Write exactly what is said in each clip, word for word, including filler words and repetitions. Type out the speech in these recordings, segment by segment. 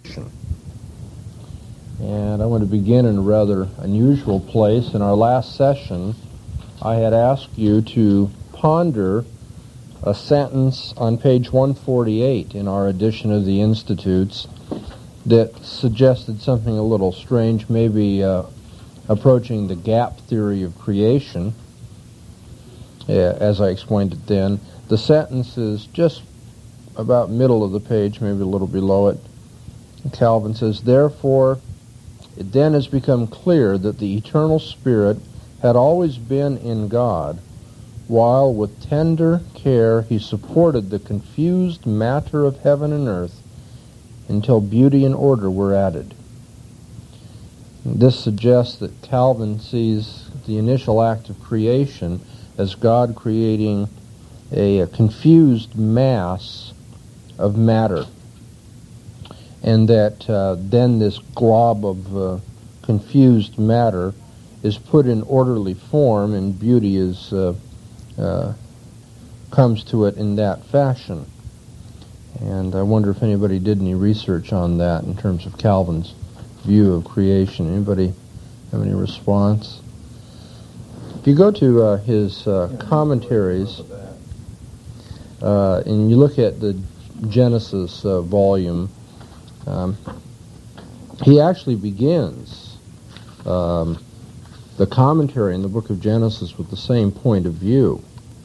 creation. And I want to begin in a rather unusual place. In our last session, I had asked you to ponder a sentence on page one forty-eight in our edition of the Institutes that suggested something a little strange, maybe uh, approaching the gap theory of creation, uh, as I explained it then. The sentence is just about middle of the page, maybe a little below it. Calvin says, "Therefore, it then has become clear that the eternal Spirit had always been in God, while with tender care he supported the confused matter of heaven and earth until beauty and order were added." This suggests that Calvin sees the initial act of creation as God creating a, a confused mass of matter, and that uh, then this glob of uh, confused matter is put in orderly form, and beauty is uh, uh, comes to it in that fashion. And I wonder if anybody did any research on that in terms of Calvin's view of creation. Anybody have any response? If you go to uh, his uh, commentaries, uh, and you look at the Genesis uh, volume, um, he actually begins um, the commentary in the book of Genesis with the same point of view.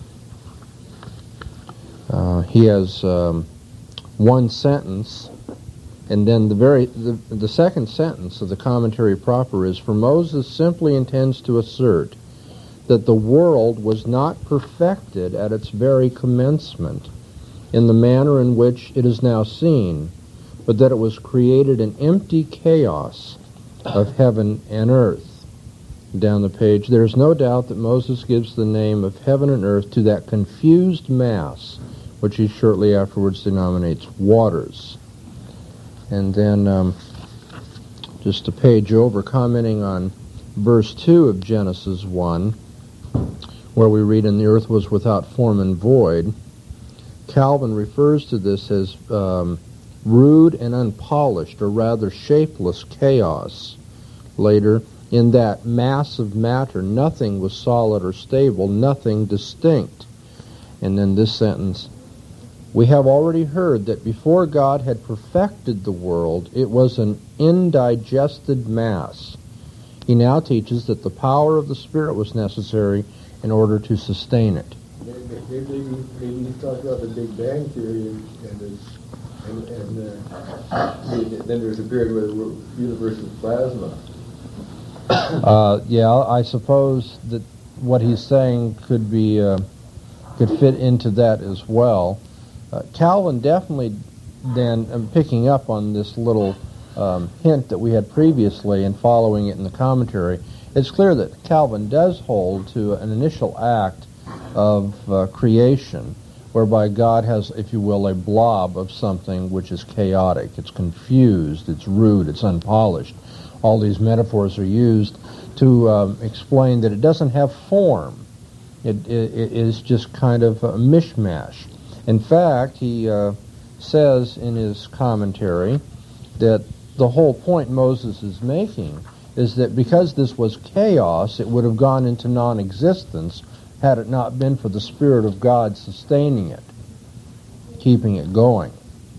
Uh, he has um, one sentence, and then the very the, the second sentence of the commentary proper is, "For Moses simply intends to assert that the world was not perfected at its very commencement in the manner in which it is now seen, but that it was created an empty chaos of heaven and earth." Down the page, "There is no doubt that Moses gives the name of heaven and earth to that confused mass, which he shortly afterwards denominates waters." And then um, just a page over, commenting on verse two of Genesis one, where we read, "And the earth was without form and void," Calvin refers to this as um, rude and unpolished, or rather shapeless chaos. Later, "In that mass of matter, nothing was solid or stable, nothing distinct." And then this sentence, "We have already heard that before God had perfected the world, it was an indigested mass. He now teaches that the power of the Spirit was necessary in order to sustain it." Maybe, maybe, maybe he's talking about the Big Bang Theory, and, and, and, and uh, then there's a period where the universe was plasma. Uh, yeah, I suppose that what he's saying could be uh, could fit into that as well. Uh, Calvin definitely then, um, picking up on this little um, hint that we had previously and following it in the commentary, it's clear that Calvin does hold to an initial act of uh, creation, whereby God has, if you will, a blob of something which is chaotic, it's confused, it's rude, it's unpolished. All these metaphors are used to um, explain that it doesn't have form. It, it, it is just kind of a mishmash. In fact, he uh, says in his commentary that the whole point Moses is making is that because this was chaos, it would have gone into non-existence had it not been for the Spirit of God sustaining it, keeping it going.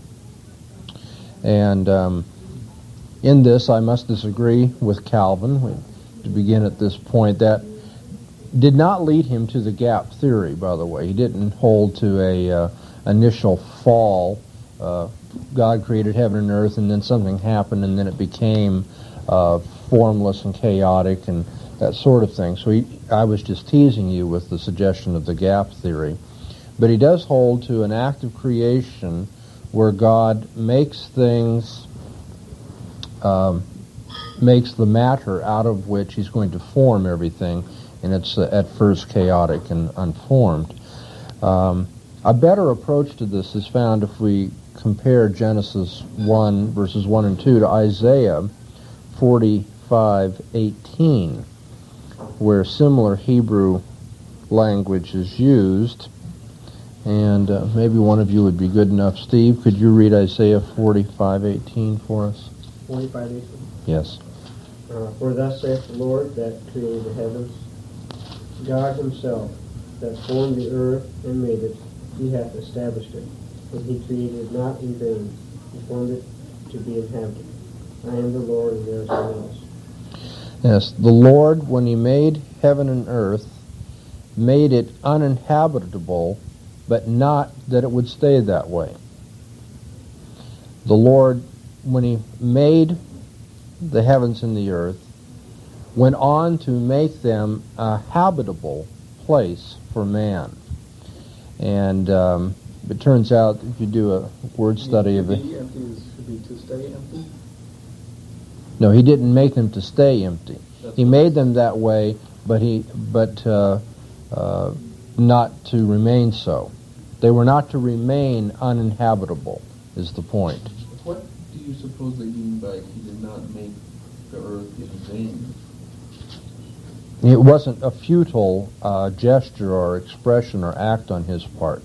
And um, in this, I must disagree with Calvin. We, to begin at this point, that did not lead him to the gap theory, by the way. He didn't hold to a uh, initial fall. Uh, God created heaven and earth, and then something happened, and then it became uh, formless and chaotic and that sort of thing. So he, I was just teasing you with the suggestion of the gap theory. But he does hold to an act of creation where God makes things, um, makes the matter out of which he's going to form everything, and it's uh, at first chaotic and unformed. Um, a better approach to this is found if we compare Genesis one, verses one and two, to Isaiah forty-five eighteen, where similar Hebrew language is used. And uh, maybe one of you would be good enough. Steve, could you read Isaiah forty-five eighteen for us? forty-five eighteen? Yes. Uh, For thus saith the Lord that created the heavens, God himself, that formed the earth and made it, he hath established it. And he created it not in vain. He formed it to be inhabited. I am the Lord, and there is none else. Yes, the Lord, when he made heaven and earth, made it uninhabitable, but not that it would stay that way. The Lord, when he made the heavens and the earth, went on to make them a habitable place for man. And um, it turns out, if you do a word study of it... To be empty is to be to stay empty? No, he didn't make them to stay empty. That's He made them that way, but he, but uh, uh, not to remain so. They were not to remain uninhabitable, is the point. What do you suppose they mean by he did not make the earth in vain? It wasn't a futile uh, gesture or expression or act on his part.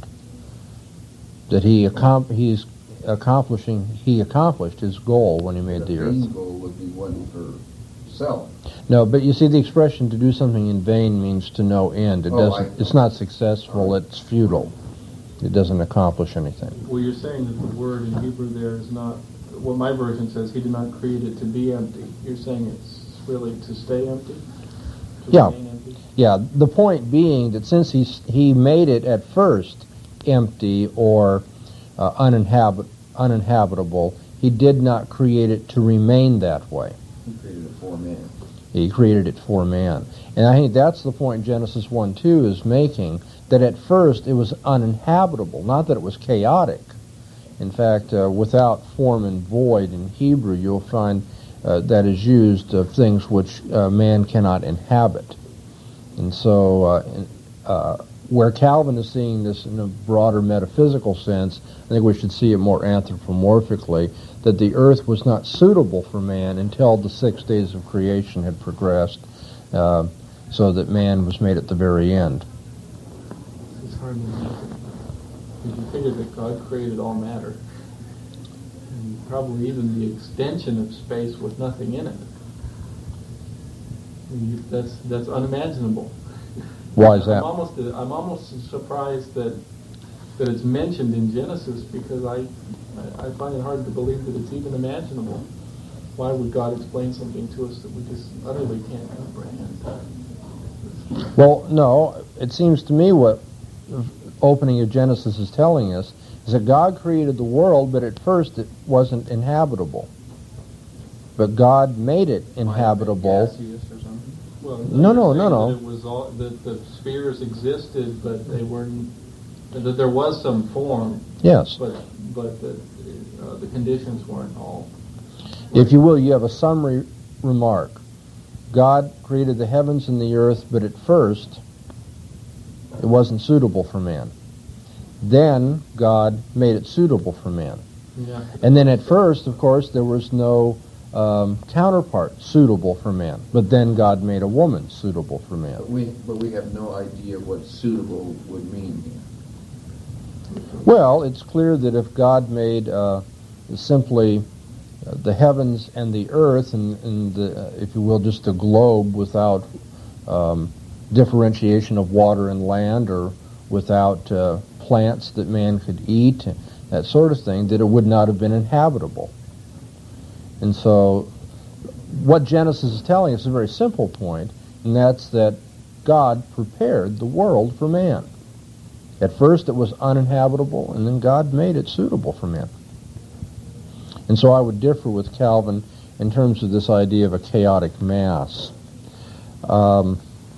That he accom- he's accomplishing, he accomplished his goal when he made the, the earth. vain goal would be one for self. No, but you see, the expression "to do something in vain" means to no end. It Oh, doesn't. I- It's not successful. It's futile. It doesn't accomplish anything. Well, you're saying that the word in Hebrew there is not, well, my version says he did not create it to be empty. You're saying it's really to stay empty? To Yeah. remain empty? Yeah. The point being that since he he made it at first empty or uh, uninhabit uninhabitable, he did not create it to remain that way. He created it for man. He created it for man. And I think that's the point Genesis one two is making, that at first it was uninhabitable, not that it was chaotic. In fact, uh, without form and void in Hebrew, you'll find uh, that is used of things which uh, man cannot inhabit. And so uh, in, uh, where Calvin is seeing this in a broader metaphysical sense, I think we should see it more anthropomorphically, that the earth was not suitable for man until the six days of creation had progressed, uh, so that man was made at the very end. It's hard to imagine. Because you figure that God created all matter. And probably even the extension of space with nothing in it. And you, that's that's unimaginable. Why is that? I'm almost I'm almost surprised that that it's mentioned in Genesis, because I I find it hard to believe that it's even imaginable. Why would God explain something to us that we just utterly can't comprehend? Well, no, it seems to me what the opening of Genesis is telling us is that God created the world, but at first it wasn't inhabitable. But God made it inhabitable. Gaseous or something? Well, No, no, you're no, saying no. that It was all, that the spheres existed, but they weren't. That there was some form, Yes. but but the uh, the conditions weren't all. If you will, you have a summary remark. God created the heavens and the earth, but at first it wasn't suitable for man. Then God made it suitable for man. Yeah. And then at first, of course, there was no um, counterpart suitable for man. But then God made a woman suitable for man. But we, but we have no idea what suitable would mean here. Well, it's clear that if God made uh, simply uh, the heavens and the earth, and, and the, uh, if you will, just a globe without um, differentiation of water and land, or without uh, plants that man could eat, that sort of thing, that it would not have been inhabitable. And so what Genesis is telling us is a very simple point, and that's that God prepared the world for man. At first it was uninhabitable, and then God made it suitable for man. And so I would differ with Calvin in terms of this idea of a chaotic mass. Um,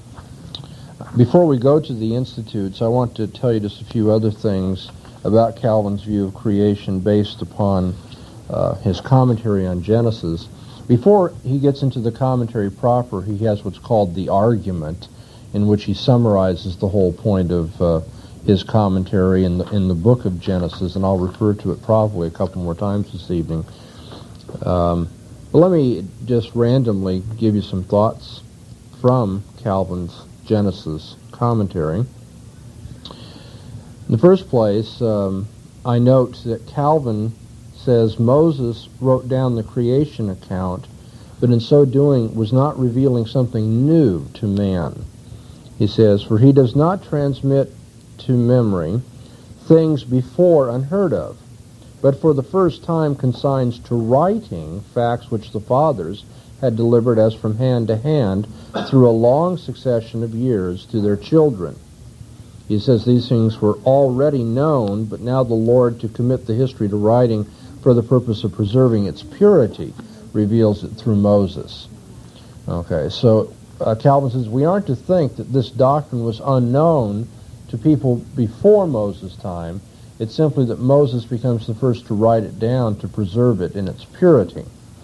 before we go to the Institutes, I want to tell you just a few other things about Calvin's view of creation based upon uh, his commentary on Genesis. Before he gets into the commentary proper, he has what's called the argument, in which he summarizes the whole point of uh, his commentary in the, in the book of Genesis, and I'll refer to it probably a couple more times this evening. Um, but let me just randomly give you some thoughts from Calvin's Genesis commentary. In the first place, um, I note that Calvin says Moses wrote down the creation account, but in so doing was not revealing something new to man. He says, "For he does not transmit to memory things before unheard of, but for the first time consigns to writing facts which the fathers had delivered as from hand to hand through a long succession of years to their children." He says these things were already known, but now the Lord, to commit the history to writing for the purpose of preserving its purity, reveals it through Moses. Okay, so uh, Calvin says we aren't to think that this doctrine was unknown to people before Moses' time. It's simply that Moses becomes the first to write it down to preserve it in its purity.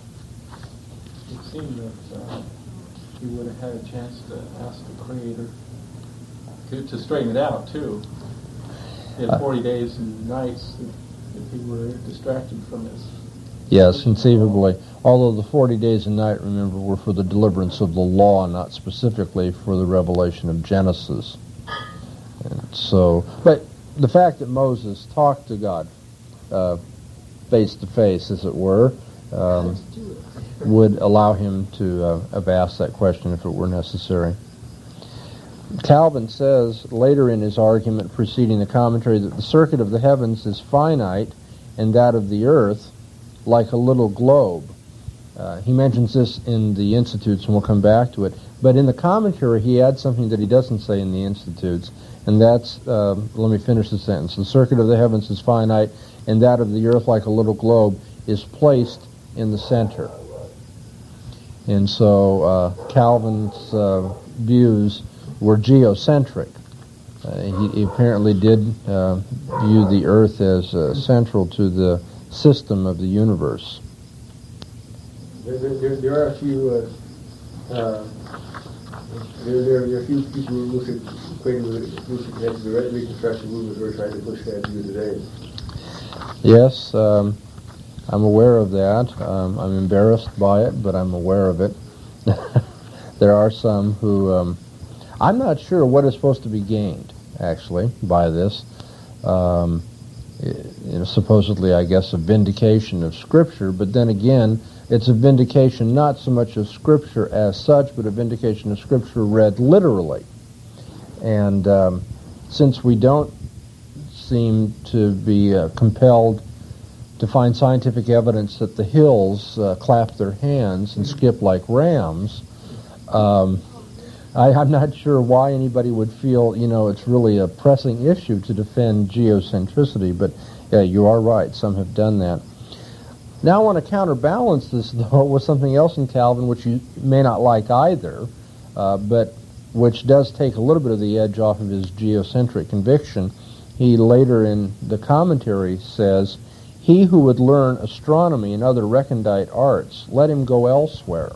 It seemed that uh, he would have had a chance to ask the Creator to, to straighten it out, too. He had forty days and nights if he were distracted from his... Yes, conceivably. Although the forty days and night, remember, were for the deliverance of the law, not specifically for the revelation of Genesis. And so, but the fact that Moses talked to God uh, face to face, as it were, um, would allow him to uh, have asked that question if it were necessary. Calvin says later in his argument preceding the commentary that the circuit of the heavens is finite and that of the earth like a little globe. Uh, he mentions this in the Institutes, and we'll come back to it. But in the commentary, he adds something that he doesn't say in the Institutes, and that's, uh, let me finish the sentence, the circuit of the heavens is finite, and that of the earth, like a little globe, is placed in the center. And so uh, Calvin's uh, views were geocentric. Uh, he, he apparently did uh, view the earth as uh, central to the system of the universe. There, there, there are a few uh, uh, there, there, there are a few people who look at equating with look at the Reconstruction movement who are trying to push that view today. Yes, um, I'm aware of that. Um, I'm embarrassed by it, but I'm aware of it. There are some who um, I'm not sure what is supposed to be gained, actually, by this. Um, you know, supposedly, I guess, a vindication of Scripture, but then again, it's a vindication not so much of Scripture as such, but a vindication of Scripture read literally. And um, since we don't seem to be uh, compelled to find scientific evidence that the hills uh, clap their hands and skip like rams, um, I, I'm not sure why anybody would feel, you know, it's really a pressing issue to defend geocentricity, but yeah, you are right, some have done that. Now I want to counterbalance this, though, with something else in Calvin, which you may not like either, uh, but which does take a little bit of the edge off of his geocentric conviction. He later in the commentary says, "He who would learn astronomy and other recondite arts, let him go elsewhere."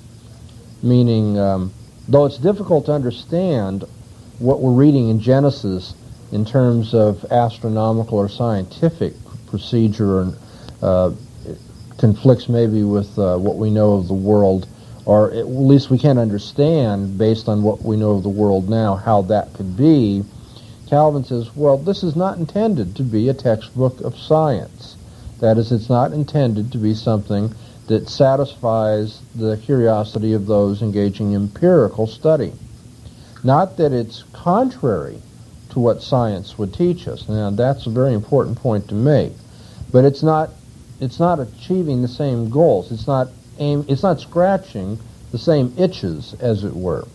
Meaning, um, though it's difficult to understand what we're reading in Genesis in terms of astronomical or scientific procedure, and uh, it conflicts maybe with uh, what we know of the world, or at least we can't understand, based on what we know of the world now, how that could be. Calvin says, well, this is not intended to be a textbook of science. That is, it's not intended to be something that satisfies the curiosity of those engaging in empirical study. Not that it's contrary to what science would teach us. Now, that's a very important point to make. But it's not it's not achieving the same goals. It's not aim it's not scratching the same itches, as it were.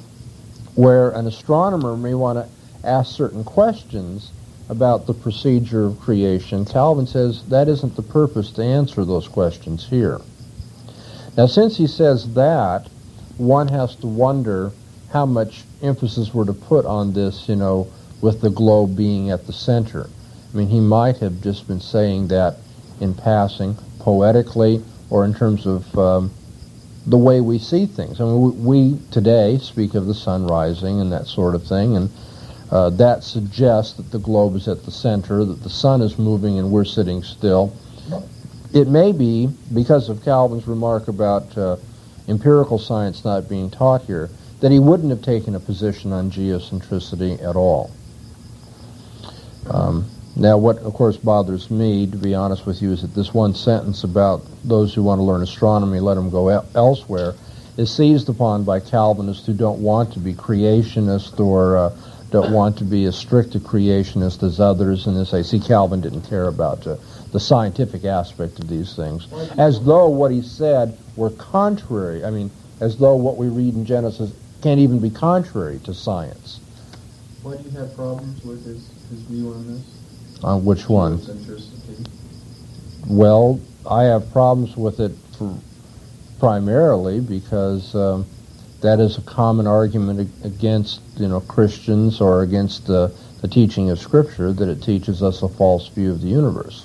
Where an astronomer may want to ask certain questions about the procedure of creation, Calvin says that isn't the purpose to answer those questions here. Now, since he says that, one has to wonder how much emphasis we're to put on this, you know, with the globe being at the center. I mean, he might have just been saying that in passing, poetically, or in terms of um, the way we see things. I mean, we, we today speak of the sun rising and that sort of thing, and Uh, that suggests that the globe is at the center, that the sun is moving and we're sitting still. It may be, because of Calvin's remark about uh, empirical science not being taught here, that he wouldn't have taken a position on geocentricity at all. Um, now, what, of course, bothers me, to be honest with you, is that this one sentence about those who want to learn astronomy, let them go el- elsewhere, is seized upon by Calvinists who don't want to be creationist or uh, don't want to be as strict a creationist as others, and they say, see, Calvin didn't care about uh, the scientific aspect of these things, as though what he said were contrary. I mean, as though what we read in Genesis can't even be contrary to science. Why do you have problems with his, his view on this? On which one? Centricity. Well, I have problems with it for primarily because um, that is a common argument ag- against, you know, Christians or against uh, the teaching of Scripture, that it teaches us a false view of the universe.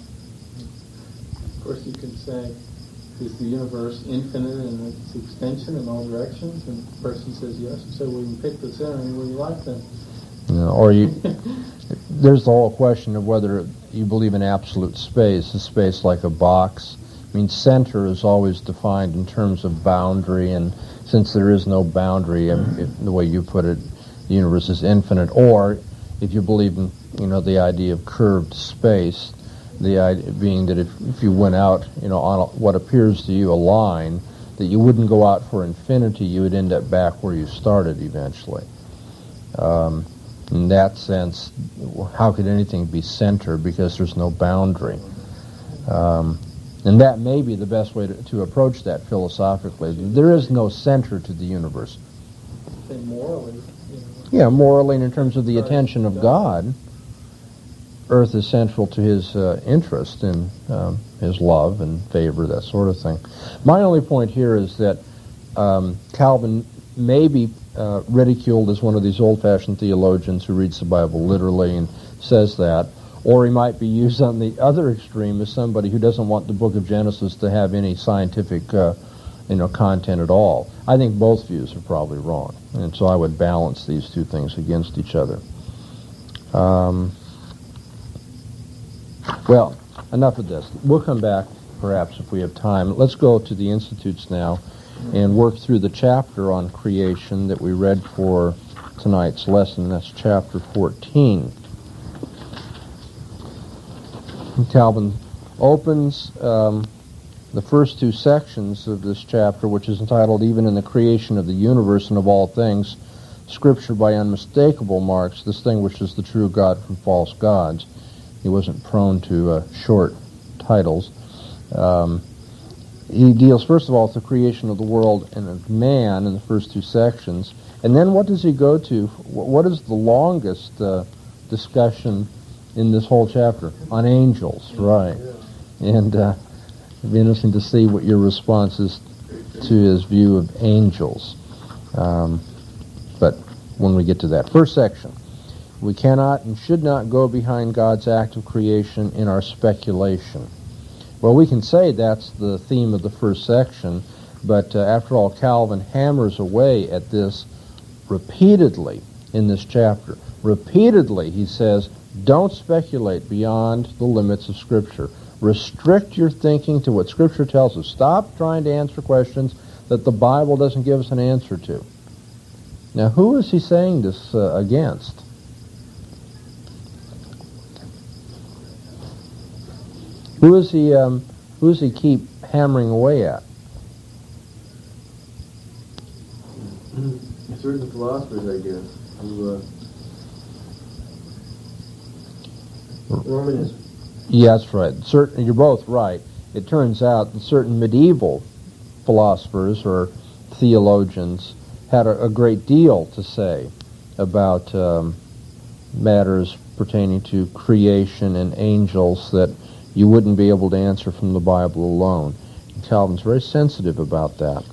Of course, you can say, is the universe infinite in its extension in all directions? And the person says yes. So we can pick the center anywhere you like then. You know, or you, there's the whole question of whether you believe in absolute space, a space like a box. I mean, center is always defined in terms of boundary, and since there is no boundary, and it, the way you put it, the universe is infinite. Or if you believe in, you know, the idea of curved space, the idea being that if, if you went out, you know, on a, what appears to you a line, that you wouldn't go out for infinity, you would end up back where you started eventually. Um, in that sense, how could anything be center, because there's no boundary? Um, and that may be the best way to, to approach that philosophically. There is no center to the universe. Say morally. You know. Yeah, morally, and in terms of the attention of God, Earth is central to his uh, interest in um, his love and favor, that sort of thing. My only point here is that um, Calvin may be uh, ridiculed as one of these old-fashioned theologians who reads the Bible literally and says that, or he might be used on the other extreme as somebody who doesn't want the book of Genesis to have any scientific uh, you know, content at all. I think both views are probably wrong, and so I would balance these two things against each other. Um, well, enough of this. We'll come back, perhaps, if we have time. Let's go to the Institutes now and work through the chapter on creation that we read for tonight's lesson. That's chapter fourteen. Calvin opens um, the first two sections of this chapter, which is entitled, Even in the Creation of the Universe and of All Things, Scripture by unmistakable marks distinguishes the true God from false gods. He wasn't prone to uh, short titles. Um, he deals, first of all, with the creation of the world and of man in the first two sections. And then what does he go to? What is the longest uh, discussion in this whole chapter? On angels, right. And uh, it'd be interesting to see what your response is to his view of angels. Um, but when we get to that. First section. We cannot and should not go behind God's act of creation in our speculation. Well, we can say that's the theme of the first section, but uh, after all, Calvin hammers away at this repeatedly in this chapter. Repeatedly, he says, don't speculate beyond the limits of Scripture. Restrict your thinking to what Scripture tells us. Stop trying to answer questions that the Bible doesn't give us an answer to. Now, who is he saying this uh, against? Who is he? Um, who does he keep hammering away at? Certain philosophers, I guess, who. Uh, Romanism. Yeah, that's right. Certain, you're both right. It turns out that certain medieval philosophers or theologians had a, a great deal to say about um, matters pertaining to creation and angels that you wouldn't be able to answer from the Bible alone. And Calvin's very sensitive about that.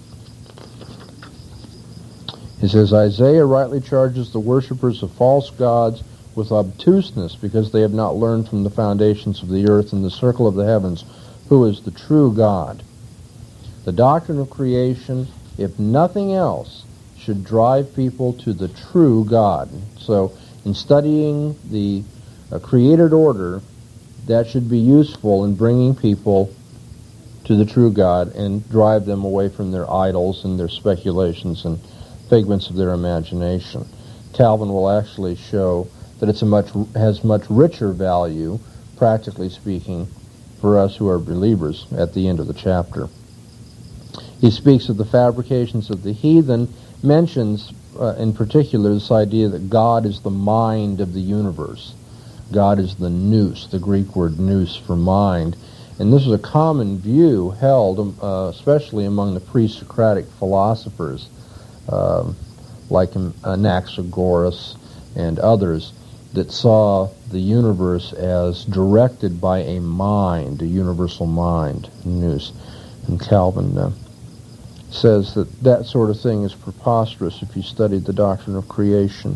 He says, Isaiah rightly charges the worshippers of false gods with obtuseness because they have not learned from the foundations of the earth and the circle of the heavens who is the true God. The doctrine of creation, if nothing else, should drive people to the true God. So in studying the uh, created order, that should be useful in bringing people to the true God and drive them away from their idols and their speculations and figments of their imagination. Calvin will actually show that it's a much has much richer value, practically speaking, for us who are believers at the end of the chapter. He speaks of the fabrications of the heathen, mentions uh, in particular this idea that God is the mind of the universe. God is the nous, the Greek word nous for mind. And this is a common view held, uh, especially among the pre-Socratic philosophers, uh, like Anaxagoras and others, that saw the universe as directed by a mind, a universal mind, nous. And Calvin uh, says that that sort of thing is preposterous if you studied the doctrine of creation.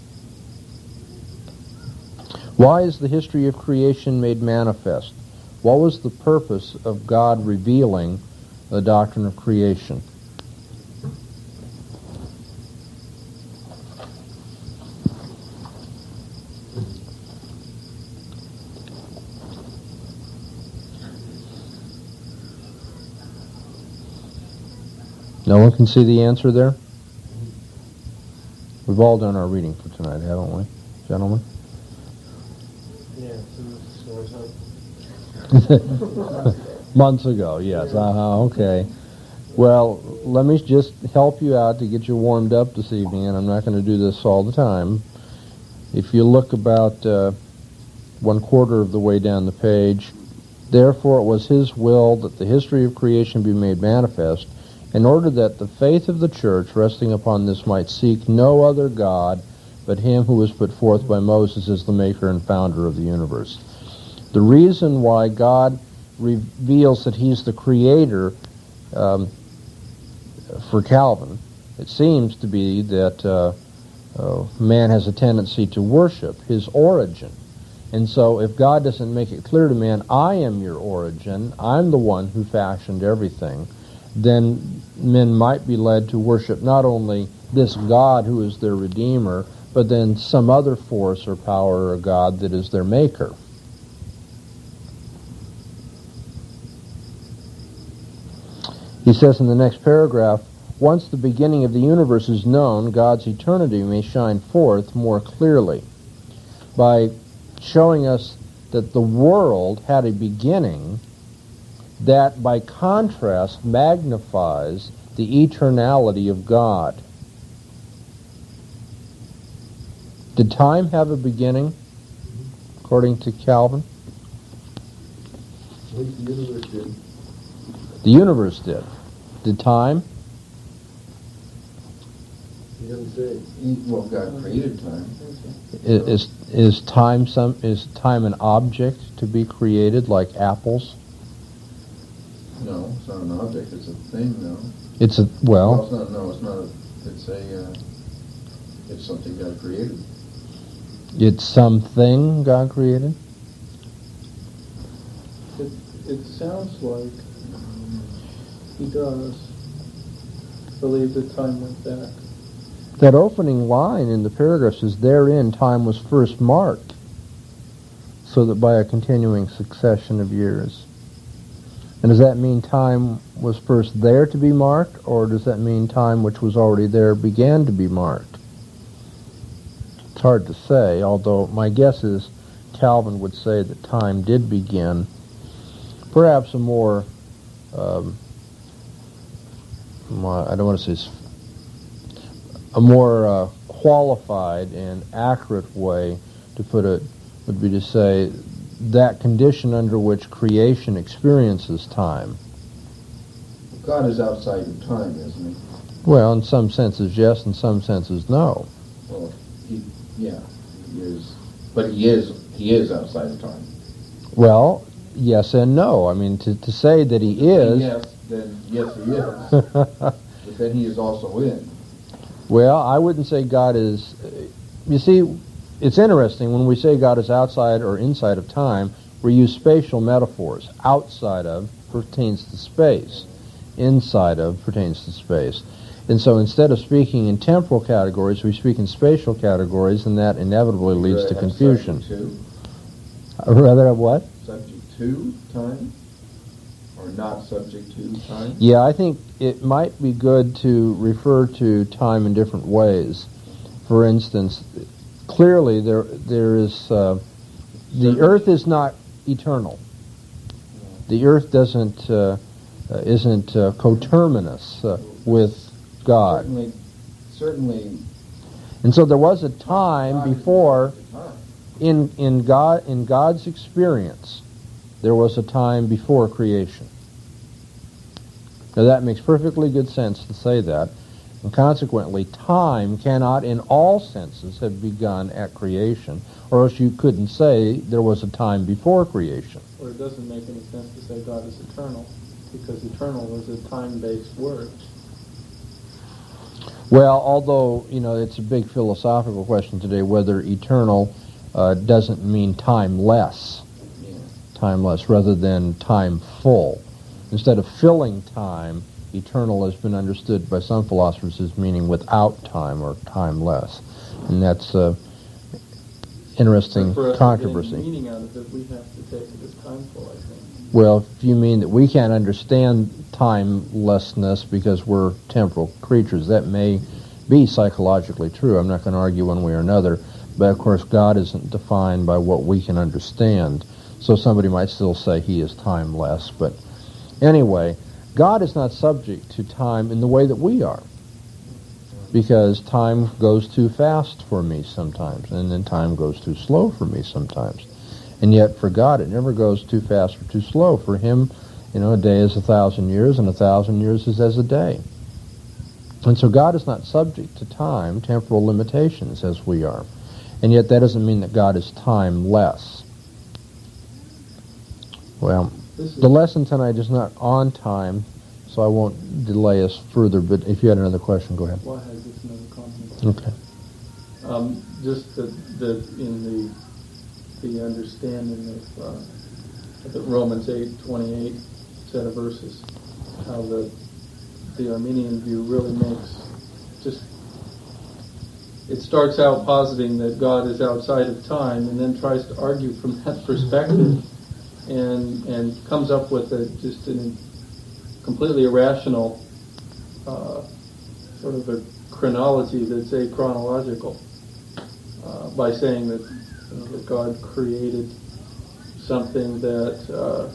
Why is the history of creation made manifest? What was the purpose of God revealing the doctrine of creation? No one can see the answer there? We've all done our reading for tonight, haven't we, gentlemen? Yeah, Months ago, yes. Uh-huh, okay. Well, let me just help you out to get you warmed up this evening, and I'm not going to do this all the time. If you look about uh, one quarter of the way down the page, therefore it was his will that the history of creation be made manifest, in order that the faith of the church resting upon this might seek no other God but him who was put forth by Moses as the maker and founder of the universe. The reason why God reveals that he's the creator, um, for Calvin, it seems to be that uh, uh, man has a tendency to worship his origin. And so if God doesn't make it clear to man, I am your origin, I'm the one who fashioned everything, then men might be led to worship not only this God who is their Redeemer, but then some other force or power or God that is their maker. He says in the next paragraph, once the beginning of the universe is known, God's eternity may shine forth more clearly by showing us that the world had a beginning that, by contrast, magnifies the eternality of God. Did time have a beginning, according to Calvin? I think the universe did. The universe did. Did time? He doesn't say. He- Well, God created time. Is is time some is time an object to be created like apples? No, it's not an object. It's a thing, no. It's a Well, well. it's not. No, it's not. A, it's a. Uh, it's something God created. It's something God created. It, it sounds like he does believe that time went back. That opening line in the paragraph says, therein time was first marked, so that by a continuing succession of years. And does that mean time was first there to be marked, or does that mean time which was already there began to be marked? It's hard to say, although my guess is Calvin would say that time did begin. Perhaps a more, um, I don't want to say, a more uh, qualified and accurate way to put it would be to say that condition under which creation experiences time. God is outside of time, isn't he? Well, in some senses, yes. In some senses, no. Well, he, yeah, he is. But he is. He is outside of time. Well, yes and no. I mean, to, to say that he is... Yes, then yes, he is. But then he is also in. Well, I wouldn't say God is... You see, it's interesting when we say God is outside or inside of time, we use spatial metaphors. Outside of pertains to space. Inside of pertains to space. And so instead of speaking in temporal categories, we speak in spatial categories, and that inevitably leads to confusion. Subject Uh, Rather of what? to, subject to time? Or not subject to time? Yeah, I think it might be good to refer to time in different ways. For instance, clearly there there is uh, the earth is not eternal. The earth doesn't uh, uh, isn't uh, coterminous uh, with God. Certainly, certainly. And so there was a time before, in in God in God's experience, there was a time before creation. Now that makes perfectly good sense to say that, and consequently, time cannot, in all senses, have begun at creation, or else you couldn't say there was a time before creation. Or it doesn't make any sense to say God is eternal, because eternal is a time-based word. Well, although, you know, it's a big philosophical question today whether eternal uh, doesn't mean timeless, Yeah. timeless rather than time full. Instead of filling time, eternal has been understood by some philosophers as meaning without time or timeless. And that's uh, interesting For us controversy. to gain meaning out of it, we have to take it as timeful, I think. Well, if you mean that we can't understand timelessness because we're temporal creatures, that may be psychologically true. I'm not going to argue one way or another. But, of course, God isn't defined by what we can understand. So somebody might still say he is timeless. But anyway, God is not subject to time in the way that we are. Because time goes too fast for me sometimes, and then time goes too slow for me sometimes. And yet for God, it never goes too fast or too slow. For him, you know, a day is a thousand years, and a thousand years is as a day. And so God is not subject to time, temporal limitations, as we are. And yet that doesn't mean that God is timeless. Well, the lesson tonight is not on time, so I won't delay us further, but if you had another question, go ahead. Well, I had just another comment. Okay. Um, just that, that in the the understanding of uh, the Romans eight twenty-eight set of verses, how the the Arminian view really makes just it starts out positing that God is outside of time, and then tries to argue from that perspective, and and comes up with a just an completely irrational uh, sort of a chronology that's achronological uh, by saying that, you know, that God created something that uh,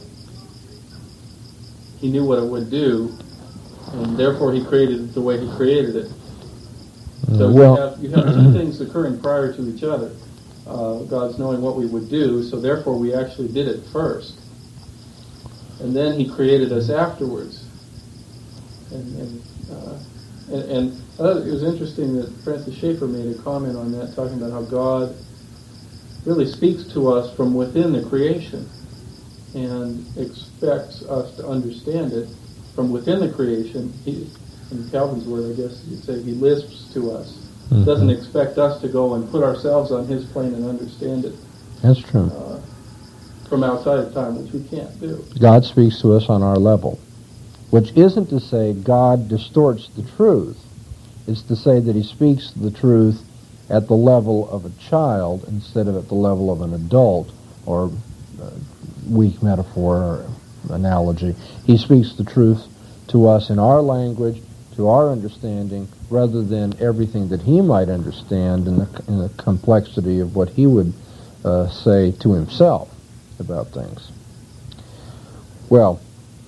he knew what it would do, and therefore he created it the way he created it. So well, you have you have two things occurring prior to each other. Uh, God's knowing what we would do, so therefore we actually did it first. And then he created us afterwards. And and, uh, and, and I thought it was interesting that Francis Schaeffer made a comment on that, talking about how God really speaks to us from within the creation and expects us to understand it from within the creation. He, in Calvin's word, I guess you'd say he lisps to us. Mm-hmm. Doesn't expect us to go and put ourselves on his plane and understand it. That's true. Uh, from outside of time, which we can't do. God speaks to us on our level, which isn't to say God distorts the truth. It's to say that he speaks the truth at the level of a child instead of at the level of an adult, or uh, weak metaphor or analogy. He speaks the truth to us in our language, to our understanding, rather than everything that he might understand in the, in the complexity of what he would uh, say to himself about things. Well,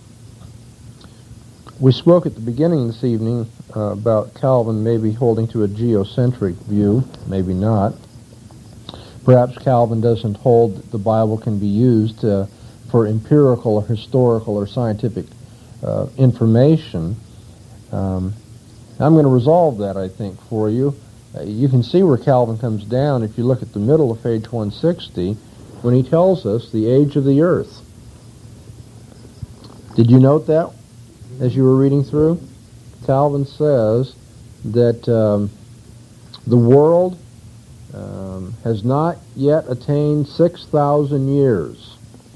we spoke at the beginning this evening uh, about Calvin maybe holding to a geocentric view, maybe not. Perhaps Calvin doesn't hold that the Bible can be used uh, for empirical or historical or scientific uh, information. Um, I'm going to resolve that, I think, for you. Uh, you can see where Calvin comes down if you look at the middle of page one sixty, when he tells us the age of the earth. Did you note that as you were reading through? Calvin says that um, the world um, has not yet attained six thousand years.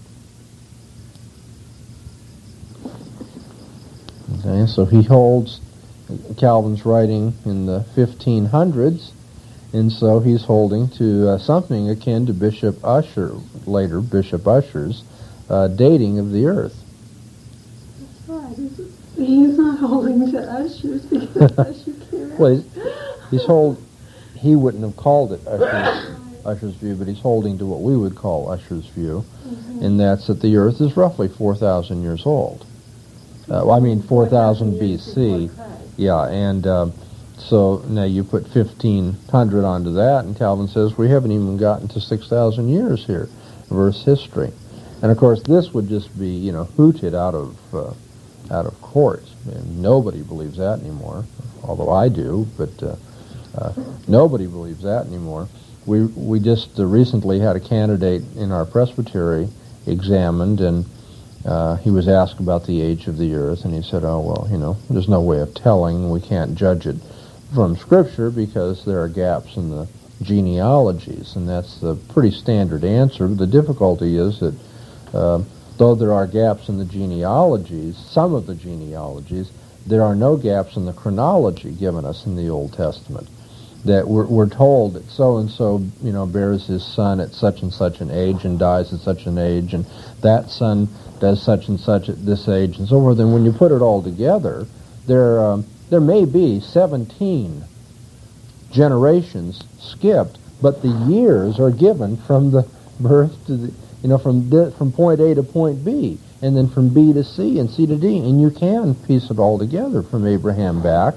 Okay, so he holds Calvin's writing in the fifteen hundreds, and so he's holding to uh, something akin to Bishop Ussher, later Bishop Ussher's uh, dating of the earth. That's right. He's, he's not holding to Ussher's because Ussher came out. Well, he's, he's hold he wouldn't have called it Ussher's, Ussher's view, but he's holding to what we would call Ussher's view, Mm-hmm. and that's that the earth is roughly four thousand years old. Uh, well, I mean four thousand B C. Yeah, and um, so now you put fifteen hundred onto that, and Calvin says we haven't even gotten to six thousand years here of Earth's history. And of course, this would just be, you know, hooted out of uh, out of court. And nobody believes that anymore, although I do, but uh, uh, nobody believes that anymore. We we just uh, recently had a candidate in our presbytery examined, and uh, he was asked about the age of the earth, and he said, oh, well, you know, there's no way of telling. We can't judge it from Scripture because there are gaps in the genealogies, and that's the pretty standard answer. The difficulty is that uh, though there are gaps in the genealogies, some of the genealogies, there are no gaps in the chronology given us in the Old Testament. That we're, we're told that so-and-so, you know, bears his son at such and such an age and dies at such an age, and that son does such and such at this age, and so forth. And when you put it all together, there um, there may be seventeen generations skipped, but the years are given from the birth to the, you know, from the, from point A to point B, and then from B to C and C to D, and you can piece it all together from Abraham back.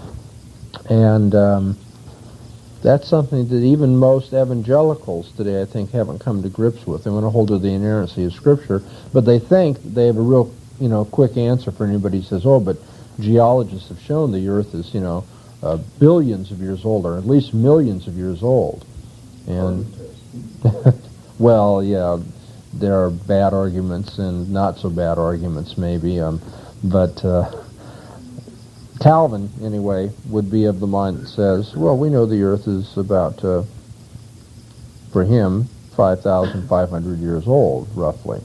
And um, that's something that even most evangelicals today, I think, haven't come to grips with. They want to hold to the inerrancy of Scripture, but they think that they have a real, you know, quick answer for anybody who says, oh, but geologists have shown the earth is, you know, uh, billions of years old, or at least millions of years old. And, well, yeah, there are bad arguments and not so bad arguments, maybe, um, but uh, Calvin, anyway, would be of the mind that says, well, we know the earth is about, uh, for him, five thousand five hundred years old, roughly.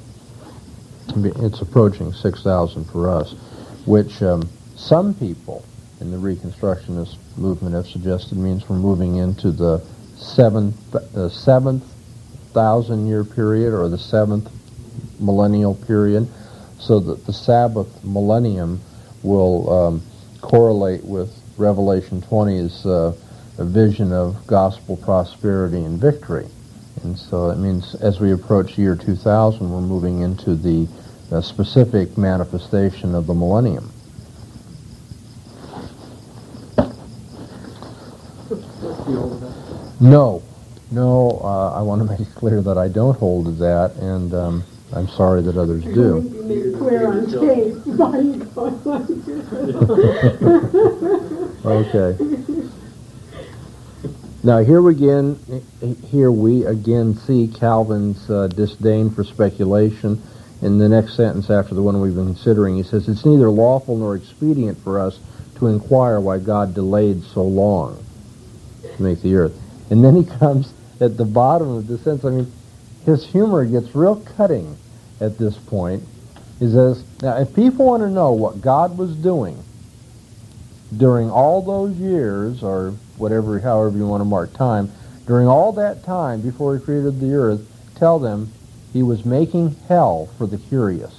It's approaching six thousand for us, which um, some people in the Reconstructionist movement have suggested means we're moving into the seventh, uh, seventh thousand-year period, or the seventh millennial period, so that the Sabbath millennium will um, correlate with Revelation twenty's uh, vision of gospel prosperity and victory. And so that means as we approach year two thousand, we're moving into the uh, specific manifestation of the millennium. No, no, uh, I want to make it clear that I don't hold to that, and um, I'm sorry that others do. You make it clear on tape why you going like this. Okay. Now here we again, here we again see Calvin's uh, disdain for speculation. In the next sentence after the one we've been considering, he says, it's neither lawful nor expedient for us to inquire why God delayed so long to make the earth. And then he comes at the bottom of the sentence. I mean, his humor gets real cutting at this point. He says, now if people want to know what God was doing during all those years, or whatever, however you want to mark time, during all that time before he created the earth, tell them he was making hell for the curious.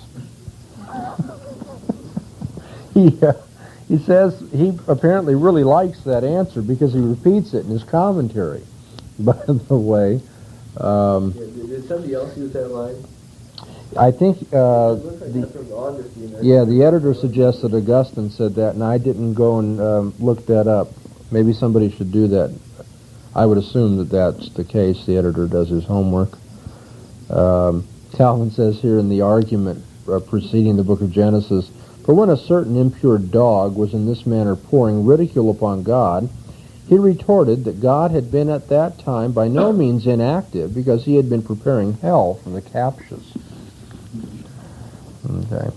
he, uh, he says he apparently really likes that answer because he repeats it in his commentary. By the way, um, Yeah, did, did somebody else use that line? I think uh, It looks like the, that's from Augustine. I yeah, think. the editor suggests that Augustine said that, and I didn't go and um, look that up. Maybe somebody should do that. I would assume that that's the case. The editor does his homework. Um, Calvin says here in the argument uh, preceding the book of Genesis, for when a certain impure dog was in this manner pouring ridicule upon God, he retorted that God had been at that time by no means inactive, because he had been preparing hell for the captious. Okay.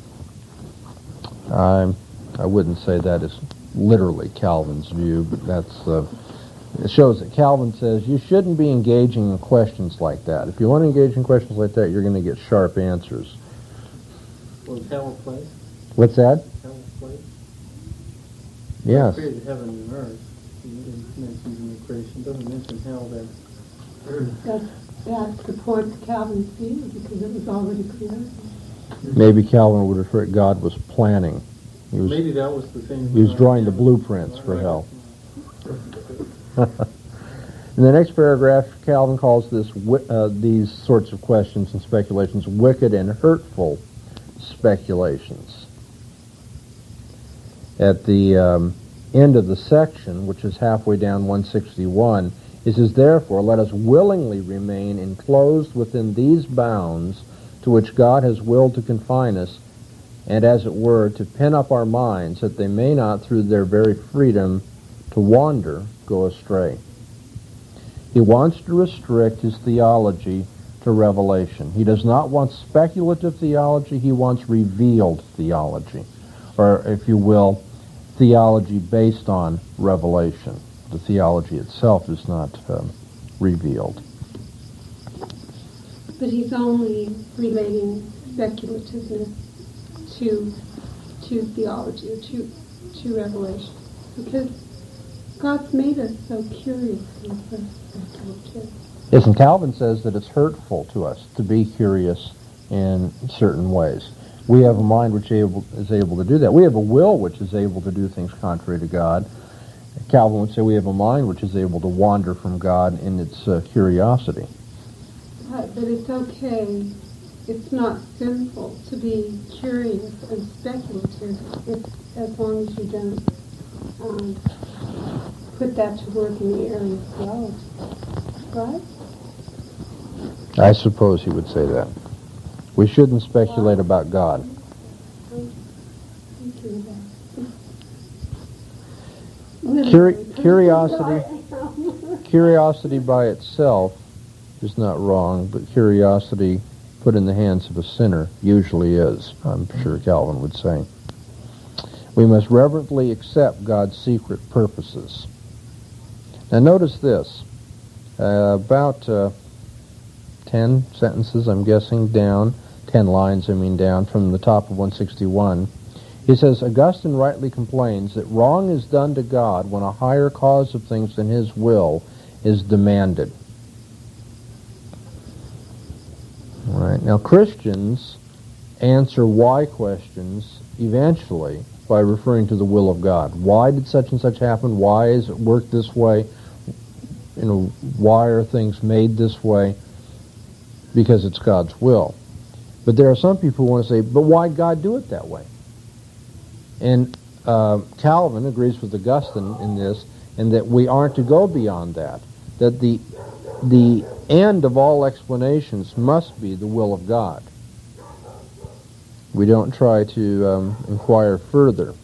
I I wouldn't say that is literally Calvin's view, but that's uh, it shows that Calvin says you shouldn't be engaging in questions like that. If you want to engage in questions like that, you're going to get sharp answers. Was hell a place? What's that? Hell a place? Yes. He created heaven and earth. He mentions in the creation. Doesn't mention hell there. That, that supports Calvin's view because it was already created. Maybe Calvin would refer to God was planning. He was Maybe that was the thing. he was drawing the blueprints for hell. In the next paragraph, Calvin calls this wi- uh, these sorts of questions and speculations wicked and hurtful speculations. At the um, end of the section, which is halfway down one sixty-one, it says, "Therefore, let us willingly remain enclosed within these bounds to which God has willed to confine us, and as it were, to pin up our minds, that they may not, through their very freedom to wander, go astray." He wants to restrict his theology to revelation. He does not want speculative theology, he wants revealed theology, or, if you will, theology based on revelation. The theology itself is not um, revealed. But he's only relating speculativeness to to theology or to to revelation, because God's made us so curious and so speculative. Yes, and Calvin says that it's hurtful to us to be curious in certain ways. We have a mind which able, is able to do that. We have a will which is able to do things contrary to God. Calvin would say we have a mind which is able to wander from God in its uh, curiosity. Right, but it's okay. It's not sinful to be curious and speculative if, as long as you don't um, put that to work in the area of theology. Right? I suppose he would say that. We shouldn't speculate about God. Curi- curiosity, curiosity by itself is not wrong, but curiosity put in the hands of a sinner usually is, I'm sure Calvin would say. We must reverently accept God's secret purposes. Now notice this. Uh, about uh, ten sentences, I'm guessing, down, ten lines, I mean, down from the top of one sixty-one, he says, "Augustine rightly complains that wrong is done to God when a higher cause of things than his will is demanded." All right. Now, Christians answer why questions eventually by referring to the will of God. Why did such and such happen? Why is it worked this way? You know, why are things made this way? Because it's God's will. But there are some people who want to say, but why did God do it that way? And uh, Calvin agrees with Augustine in this, and that we aren't to go beyond that. That the the end of all explanations must be the will of God. We don't try to um, inquire further.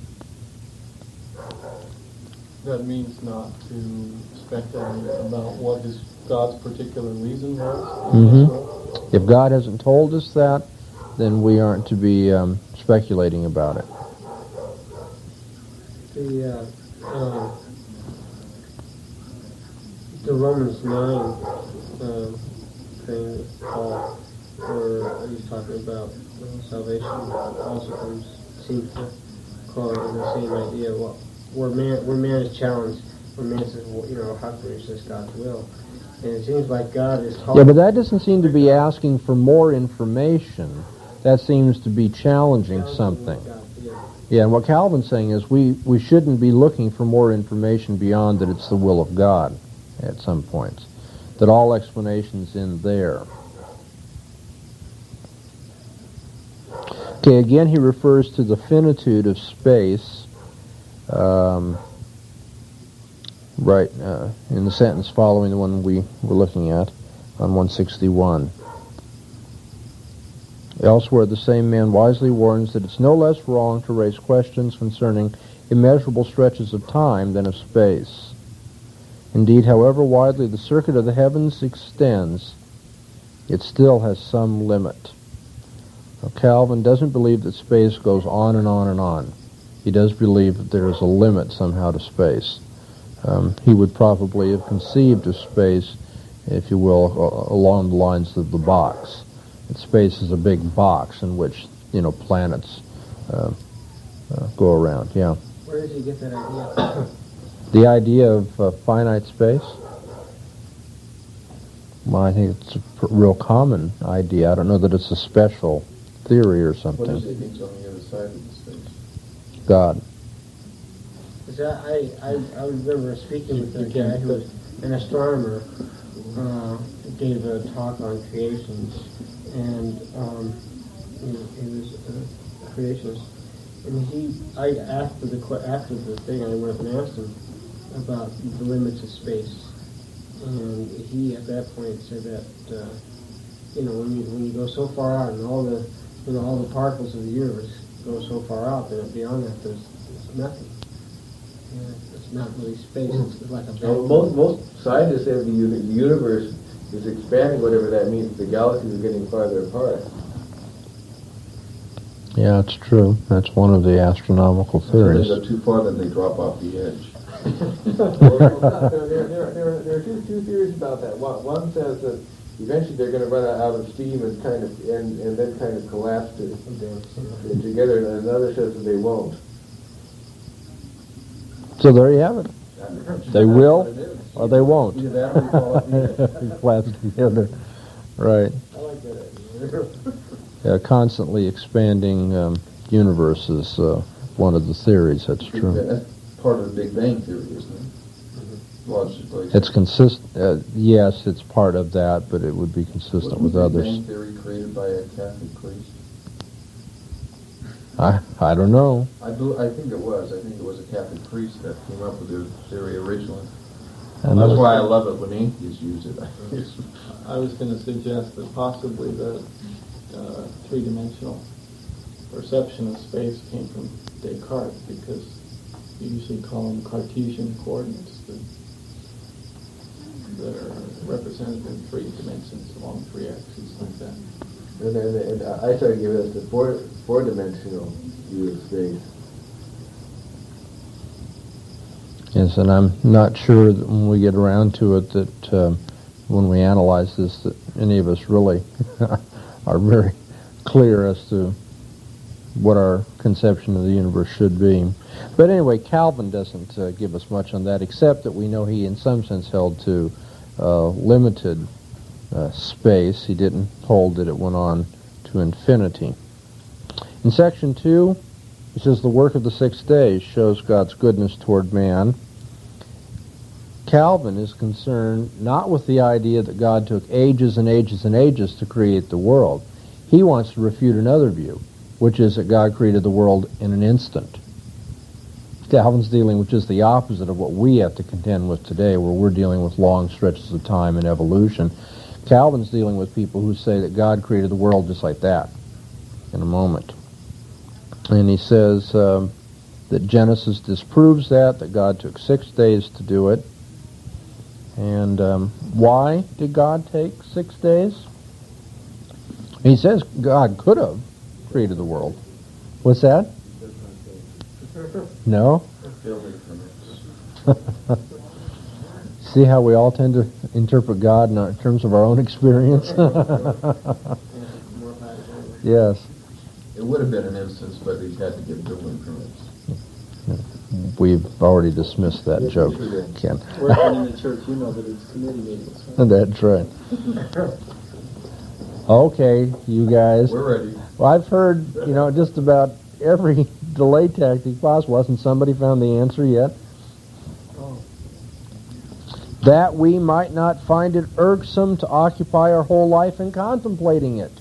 That means not to speculate about what his God's particular reason was. Mm-hmm. If God hasn't told us that, then we aren't to be um, speculating about it. The uh, uh, the Romans nine uh, thing with Paul, where he's talking about uh, salvation, also comes seems to call it the same idea. Well, where man where man is challenged, where man says, well, you know, how can we resist God's will? And it seems like God is talking. Yeah, but that doesn't seem to be asking for more information. That seems to be challenging something. Yeah, and what Calvin's saying is we, we shouldn't be looking for more information beyond that it's the will of God at some points. That all explanation's in there. Okay, again he refers to the finitude of space, um, right, uh, in the sentence following the one we were looking at on one sixty-one. Elsewhere, the same man wisely warns that it's no less wrong to raise questions concerning immeasurable stretches of time than of space. Indeed, however widely the circuit of the heavens extends, it still has some limit. Now, Calvin doesn't believe that space goes on and on and on. He does believe that there is a limit somehow to space. Um, he would probably have conceived of space, if you will, along the lines of the box. That space is a big box in which, you know, planets uh, uh, go around. Yeah. Where did he get that idea? The idea of uh, finite space? Well, I think it's a pr- real common idea. I don't know that it's a special theory or something. What does he think's on the other side of the space? God. Because I, I, I remember speaking with a guy who was an astronomer uh, gave a talk on creations, and um, he, he was a creationist. And he, I after the que- after the thing, I went up and asked him about the limits of space, and he at that point said that uh, you know when you when you go so far out and all the you know all the particles of the universe go so far out that beyond that there's, there's nothing. And it's not really space. It's like a Now, vacuum. most, most scientists say the, uni- the universe is expanding, whatever that means. The galaxies are getting farther apart. Yeah, it's true. That's one of the astronomical If theories. they go too far, then they drop off the edge. Well, there, there, there, there, there are two, two theories about that. One, one says that eventually they're going to run out of steam and kind of and, and then kind of collapse to, to, together, and another says that they won't. So there you have it. They will That's what it is. or they won't. Either that or we fall off the edge. Collapse together. Right. I like that. Yeah, constantly expanding um, universe is uh, one of the theories. That's true. That's part of the Big Bang Theory, isn't it? Logically. It's consist. Uh, yes, it's part of that, but it would be consistent with Wasn't the others. Big Bang Theory created by a Catholic priest? I I don't know. I, do, I think it was. I think it was a Catholic priest that came up with the theory originally. And That's those- why I love it when atheists use it. I was going to suggest that possibly the uh, three-dimensional perception of space came from Descartes, because you usually call them Cartesian coordinates that, that are represented in three dimensions along three axes like that. And, and, and I started giving us the four, four-dimensional view of space. Yes, and I'm not sure that when we get around to it that um, when we analyze this that any of us really are very clear as to what our conception of the universe should be. But anyway, Calvin doesn't uh, give us much on that, except that we know he in some sense held to uh, limited uh, space. He didn't hold that it went on to infinity. In section two, it says the work of the six days shows God's goodness toward man. Calvin is concerned not with the idea that God took ages and ages and ages to create the world. He wants to refute another view, which is that God created the world in an instant. Calvin's dealing with just the opposite of what we have to contend with today, where we're dealing with long stretches of time and evolution. Calvin's dealing with people who say that God created the world just like that, in a moment. And he says um, that Genesis disproves that, that God took six days to do it. And um, why did God take six days? He says God could have created the world. What's that? No? Building permits. See how we all tend to interpret God in, our, in terms of our own experience? Yes. It would have been an instance, but he had to get building permits. We've already dismissed that Yes, joke, we did. Ken. Working in the church, you know that it's committee meetings. Right? That's right. Okay, you guys. We're ready. Well, I've heard, you know, just about every delay tactic possible. Hasn't somebody found the answer yet? Oh. That we might not find it irksome to occupy our whole life in contemplating it.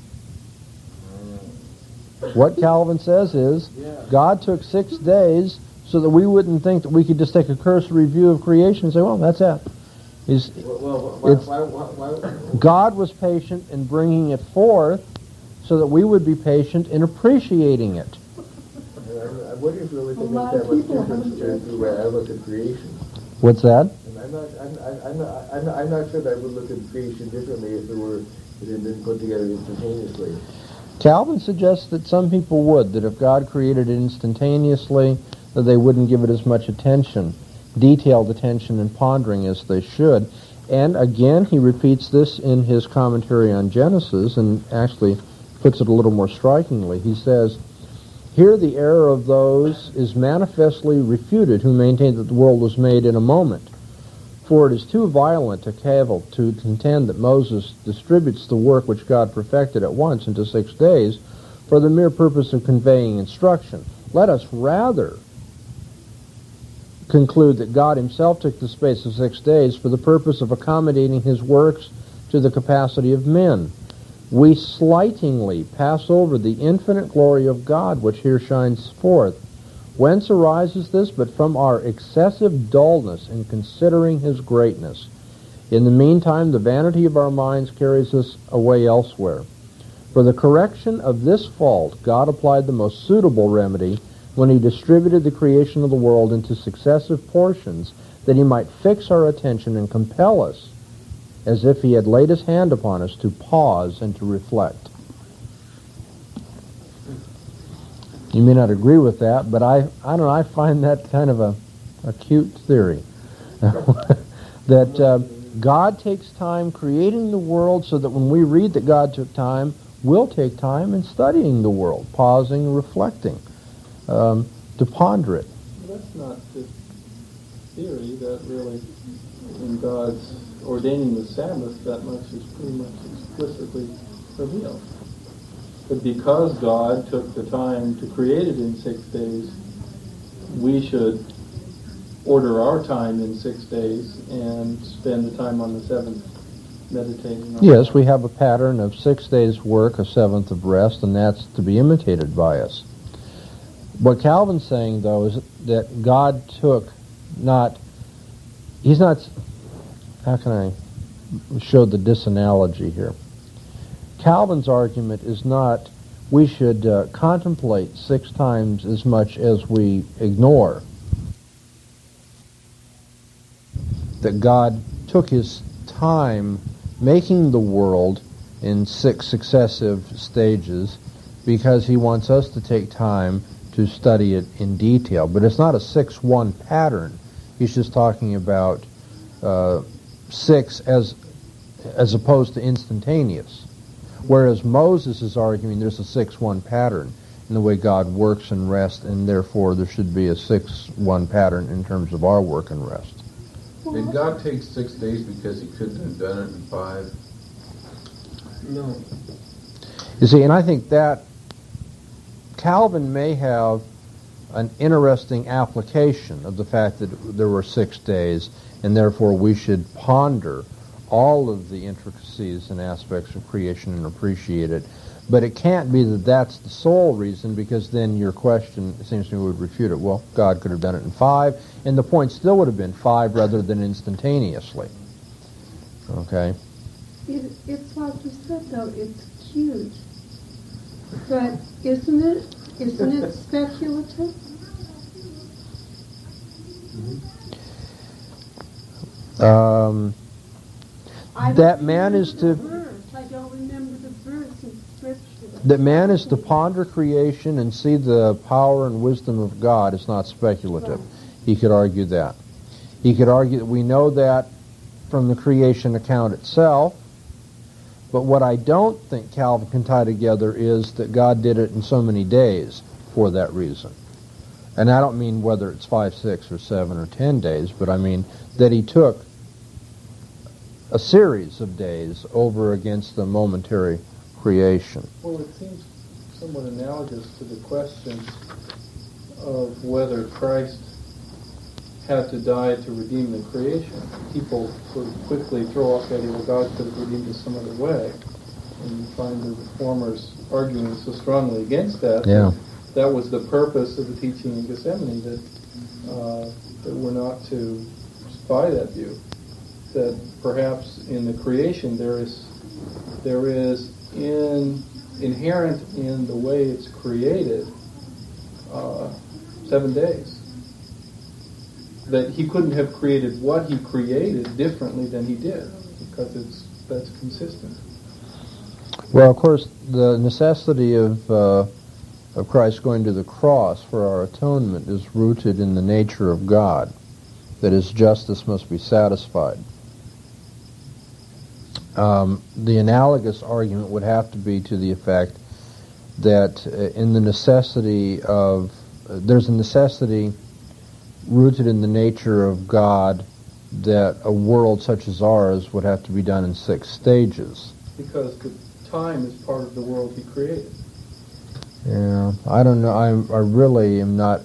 What Calvin says is, God took six days so that we wouldn't think that we could just take a cursory view of creation and say, well, that's it. He's, Well, well why, It's- why, why, why, God was patient in bringing it forth so that we would be patient in appreciating it. I, I wonder if we really A can lot make of that much people difference haven't in the way I look at creation. What's that? And I'm not, I'm, I'm, I'm not, I'm not, I'm not sure that I would look at creation differently if it were, if it had been put together instantaneously. Calvin suggests that some people would, that if God created it instantaneously, that they wouldn't give it as much attention, detailed attention and pondering as they should. And again, he repeats this in his commentary on Genesis and actually puts it a little more strikingly. He says, here the error of those is manifestly refuted who maintain that the world was made in a moment. For it is too violent a cavil to contend that Moses distributes the work which God perfected at once into six days for the mere purpose of conveying instruction. Let us rather conclude that God himself took the space of six days for the purpose of accommodating his works to the capacity of men. We slightingly pass over the infinite glory of God which here shines forth. Whence arises this? But from our excessive dullness in considering his greatness. In the meantime, the vanity of our minds carries us away elsewhere. For the correction of this fault, God applied the most suitable remedy when he distributed the creation of the world into successive portions, that he might fix our attention and compel us, as if he had laid his hand upon us, to pause and to reflect. You may not agree with that, but I, I don't know, I find that kind of a, a cute theory. that uh, God takes time creating the world so that when we read that God took time, we'll take time in studying the world, pausing, reflecting, um, to ponder it. That's not just theory. That really, in God's ordaining the Sabbath, that much is pretty much explicitly revealed. But because God took the time to create it in six days, we should order our time in six days and spend the time on the seventh meditating on Yes, we have a pattern of six days' work, a seventh of rest, and that's to be imitated by us. What Calvin's saying, though, is that God took not, he's not, how can I show the disanalogy here? Calvin's argument is not we should uh, contemplate six times as much as we ignore. That God took his time making the world in six successive stages because he wants us to take time to study it in detail. But it's not a six one pattern. He's just talking about uh, six as as opposed to instantaneous. Whereas Moses is arguing there's a six one pattern in the way God works and rests, and therefore there should be a six one pattern in terms of our work and rest. Did God take six days because he couldn't have done it in five? No. You see, and I think that Calvin may have an interesting application of the fact that there were six days, and therefore we should ponder all of the intricacies and aspects of creation and appreciate it. But it can't be that that's the sole reason, because then your question, it seems to me, would refute it. Well, God could have done it in five, and the point still would have been five rather than instantaneously. Okay? It, it's like you said, though, it's cute. But isn't it, isn't it speculative? Um, I don't that man remember is the to... verse. I don't remember the verse in Scripture. That man is to ponder creation and see the power and wisdom of God is not speculative. Right. He could argue that. He could argue that we know that from the creation account itself, but what I don't think Calvin can tie together is that God did it in so many days for that reason. And I don't mean whether it's five, six, or seven, or ten days, but I mean that he took a series of days over against the momentary creation. Well, it seems somewhat analogous to the question of whether Christ had to die to redeem the creation. People sort of quickly throw off the idea, well, God could have redeemed it some other way. And you find the reformers arguing so strongly against that. Yeah. That was the purpose of the teaching in Gethsemane, that, uh, that we're not to buy that view. That perhaps in the creation there is there is in inherent in the way it's created uh, seven days. That he couldn't have created what he created differently than he did, because it's that's consistent. Well, of course, the necessity of uh, of Christ going to the cross for our atonement is rooted in the nature of God, that his justice must be satisfied. Um, the analogous argument would have to be to the effect that uh, in the necessity of, uh, there's a necessity rooted in the nature of God that a world such as ours would have to be done in six stages. Because the time is part of the world he created. Yeah, I don't know. I I really am not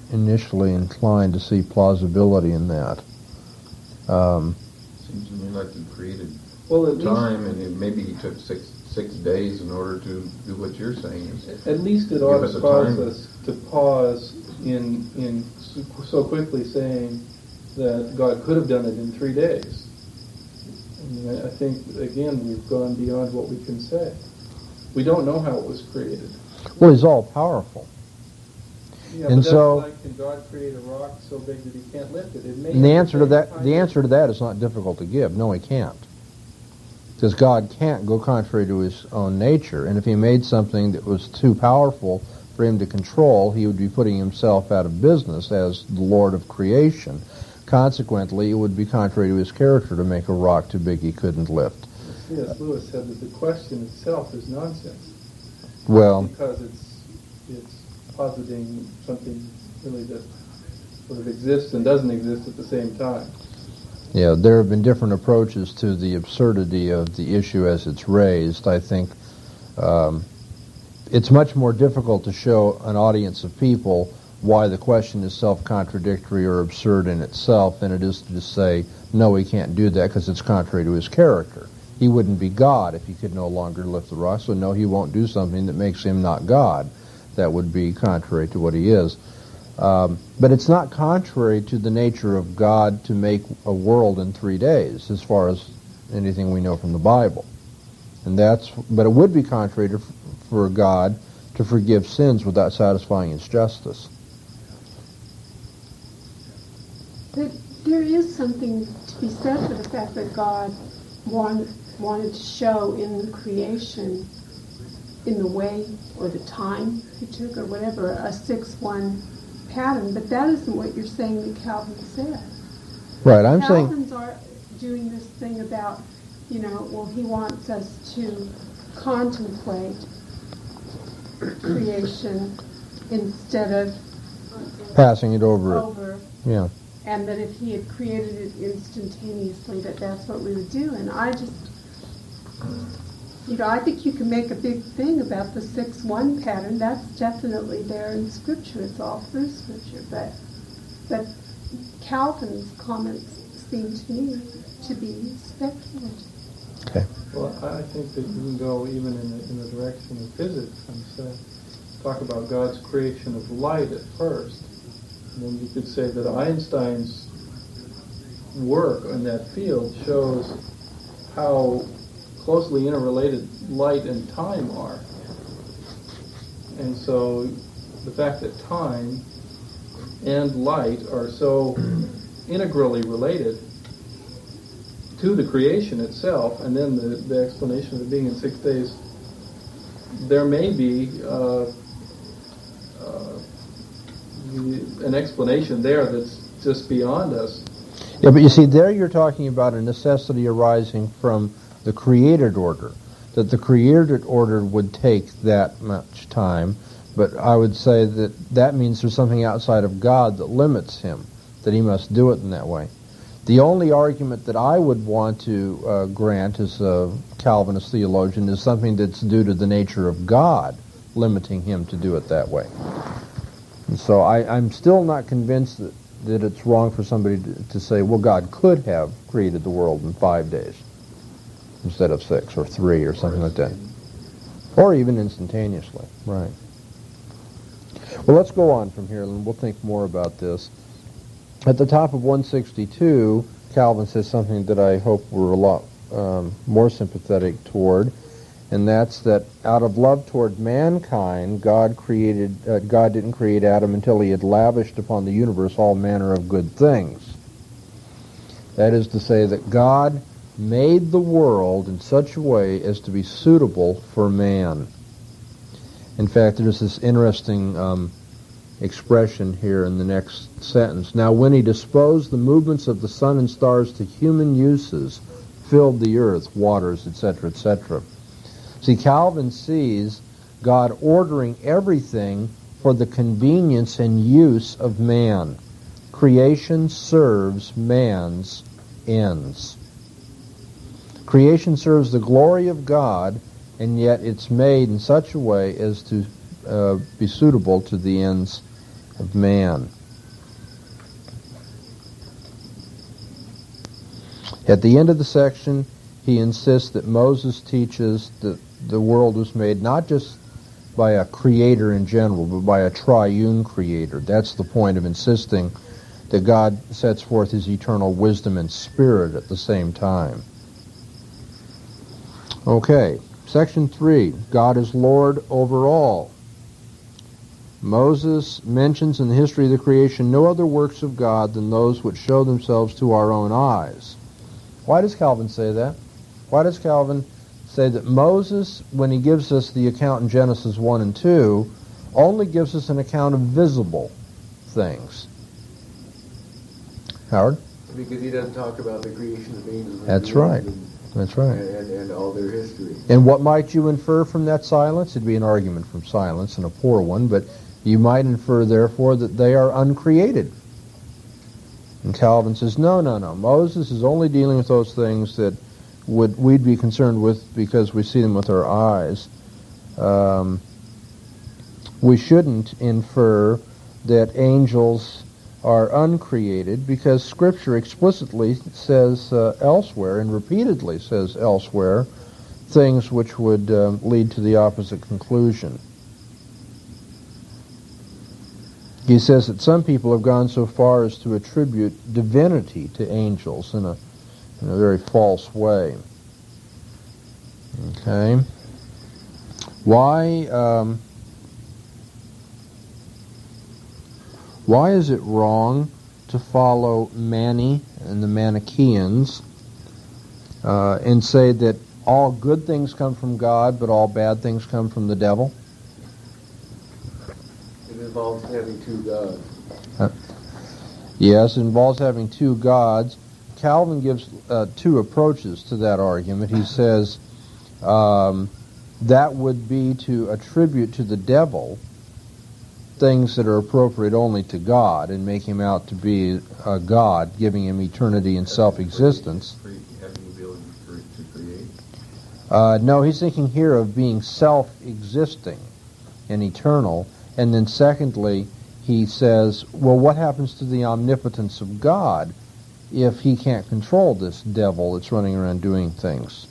initially inclined to see plausibility in that. Um, Seems to me like he created Well, at least, time, and it, maybe he took six six days in order to do what you're saying. Is at least it Give ought us to a cause time. us to pause in in so- so quickly saying that God could have done it in three days. I mean, I, I think again we've gone beyond what we can say. We don't know how it was created. well, he's all powerful. Yeah, And but that's so- like, can God create a rock so big that he can't lift it? It may And the have answer to same that, kind the of- answer to that is not difficult to give. No, he can't. Because God can't go contrary to his own nature. And if he made something that was too powerful for him to control, he would be putting himself out of business as the Lord of creation. Consequently, it would be contrary to his character to make a rock too big he couldn't lift. C S Lewis said that the question itself is nonsense Well, because it's it's positing something really that sort of exists and doesn't exist at the same time. yeah, there have been different approaches to the absurdity of the issue as it's raised. I think um, it's much more difficult to show an audience of people why the question is self-contradictory or absurd in itself than it is to just say, no, he can't do that because it's contrary to his character. He wouldn't be God if he could no longer lift the rock, so no, he won't do something that makes him not God. That would be contrary to what he is. Um, but it's not contrary to the nature of God to make a world in three days, as far as anything we know from the Bible. And that's, but it would be contrary to, for God to forgive sins without satisfying his justice. But there is something to be said for the fact that God want, wanted to show in the creation, in the way or the time he took or whatever, a six one pattern. But that isn't what you're saying that Calvin said. Right, I'm saying, Calvin's are doing this thing about, you know, well, he wants us to contemplate creation instead of passing it over it. over, Yeah. and that if he had created it instantaneously, that that's what we would do. And I just, you know, I think you can make a big thing about the six one pattern. That's definitely there in Scripture. It's all through Scripture. But, but Calvin's comments seem to me to be speculative. Okay. Well, I I think that you can go even in the, in the direction of physics and say, talk about God's creation of light at first. And then you could say that Einstein's work in that field shows how closely interrelated light and time are. And so the fact that time and light are so integrally related to the creation itself, and then the, the explanation of it being in six days, there may be uh, uh, an explanation there that's just beyond us. Yeah, but you see, there you're talking about a necessity arising from the created order, that the created order would take that much time, but I would say that that means there's something outside of God that limits him, that he must do it in that way. The only argument that I would want to uh, grant as a Calvinist theologian is something that's due to the nature of God limiting him to do it that way. And so I, I'm still not convinced that, that it's wrong for somebody to, to say, well, God could have created the world in five days instead of six or three or something like that. Or even instantaneously, right. Well, let's go on from here, and we'll think more about this. At the top of one sixty-two, Calvin says something that I hope we're a lot um, more sympathetic toward, and that's that out of love toward mankind, God created. Uh, God didn't create Adam until he had lavished upon the universe all manner of good things. That is to say that God made the world in such a way as to be suitable for man. In fact, there's this interesting um, expression here in the next sentence. Now, when he disposed the movements of the sun and stars to human uses, filled the earth, waters, et cetera, et cetera. See, Calvin sees God ordering everything for the convenience and use of man. Creation serves man's ends. Creation serves the glory of God, and yet it's made in such a way as to uh, be suitable to the ends of man. At the end of the section, he insists that Moses teaches that the world was made not just by a creator in general, but by a triune creator. That's the point of insisting that God sets forth his eternal wisdom and spirit at the same time. Okay, section three, God is Lord over all. Moses mentions in the history of the creation no other works of God than those which show themselves to our own eyes. Why does Calvin say that? Why does Calvin say that Moses, when he gives us the account in Genesis one and two, only gives us an account of visible things? Howard? Because he doesn't talk about the creation of angels. and That's beings right. And, That's right. and, and all their history. And what might you infer from that silence? It'd be an argument from silence, and a poor one, but you might infer, therefore, that they are uncreated. And Calvin says, no, no, no. Moses is only dealing with those things that would we'd be concerned with because we see them with our eyes. Um, we shouldn't infer that angels are uncreated because Scripture explicitly says uh, elsewhere, and repeatedly says elsewhere, things which would um, lead to the opposite conclusion. He says that some people have gone so far as to attribute divinity to angels in a, in a very false way. Okay. Why, um, why is it wrong to follow Mani and the Manichaeans uh, and say that all good things come from God, but all bad things come from the devil? It involves having two gods. Uh, yes, it involves having two gods. Calvin gives uh, two approaches to that argument. He says um, that would be to attribute to the devil things that are appropriate only to God and make him out to be a God, giving him eternity and self-existence. Having the ability to create. Uh, no, he's thinking here of being self-existing and eternal. And then secondly, he says, well, what happens to the omnipotence of God if he can't control this devil that's running around doing things?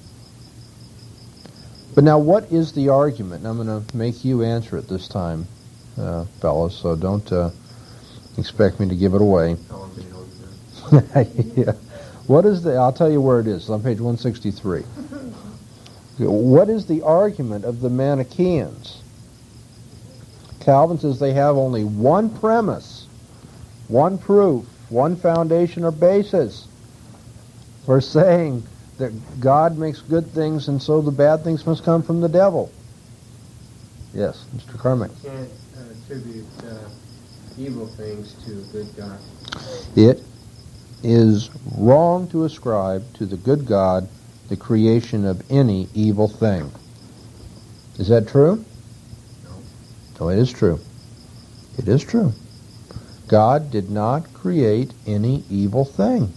But now, what is the argument? And I'm going to make you answer it this time, uh, fellas, so don't uh, expect me to give it away. How long can you hold it Yeah. What is the, I'll tell you where it is. It's on page one sixty-three. What is the argument of the Manichaeans? Calvin says they have only one premise, one proof, one foundation or basis for saying that God makes good things and so the bad things must come from the devil. Yes, Mister Carmack. You can't uh, attribute uh, evil things to a good God. It is wrong to ascribe to the good God the creation of any evil thing. Is that true? No, it is true. It is true. God did not create any evil thing.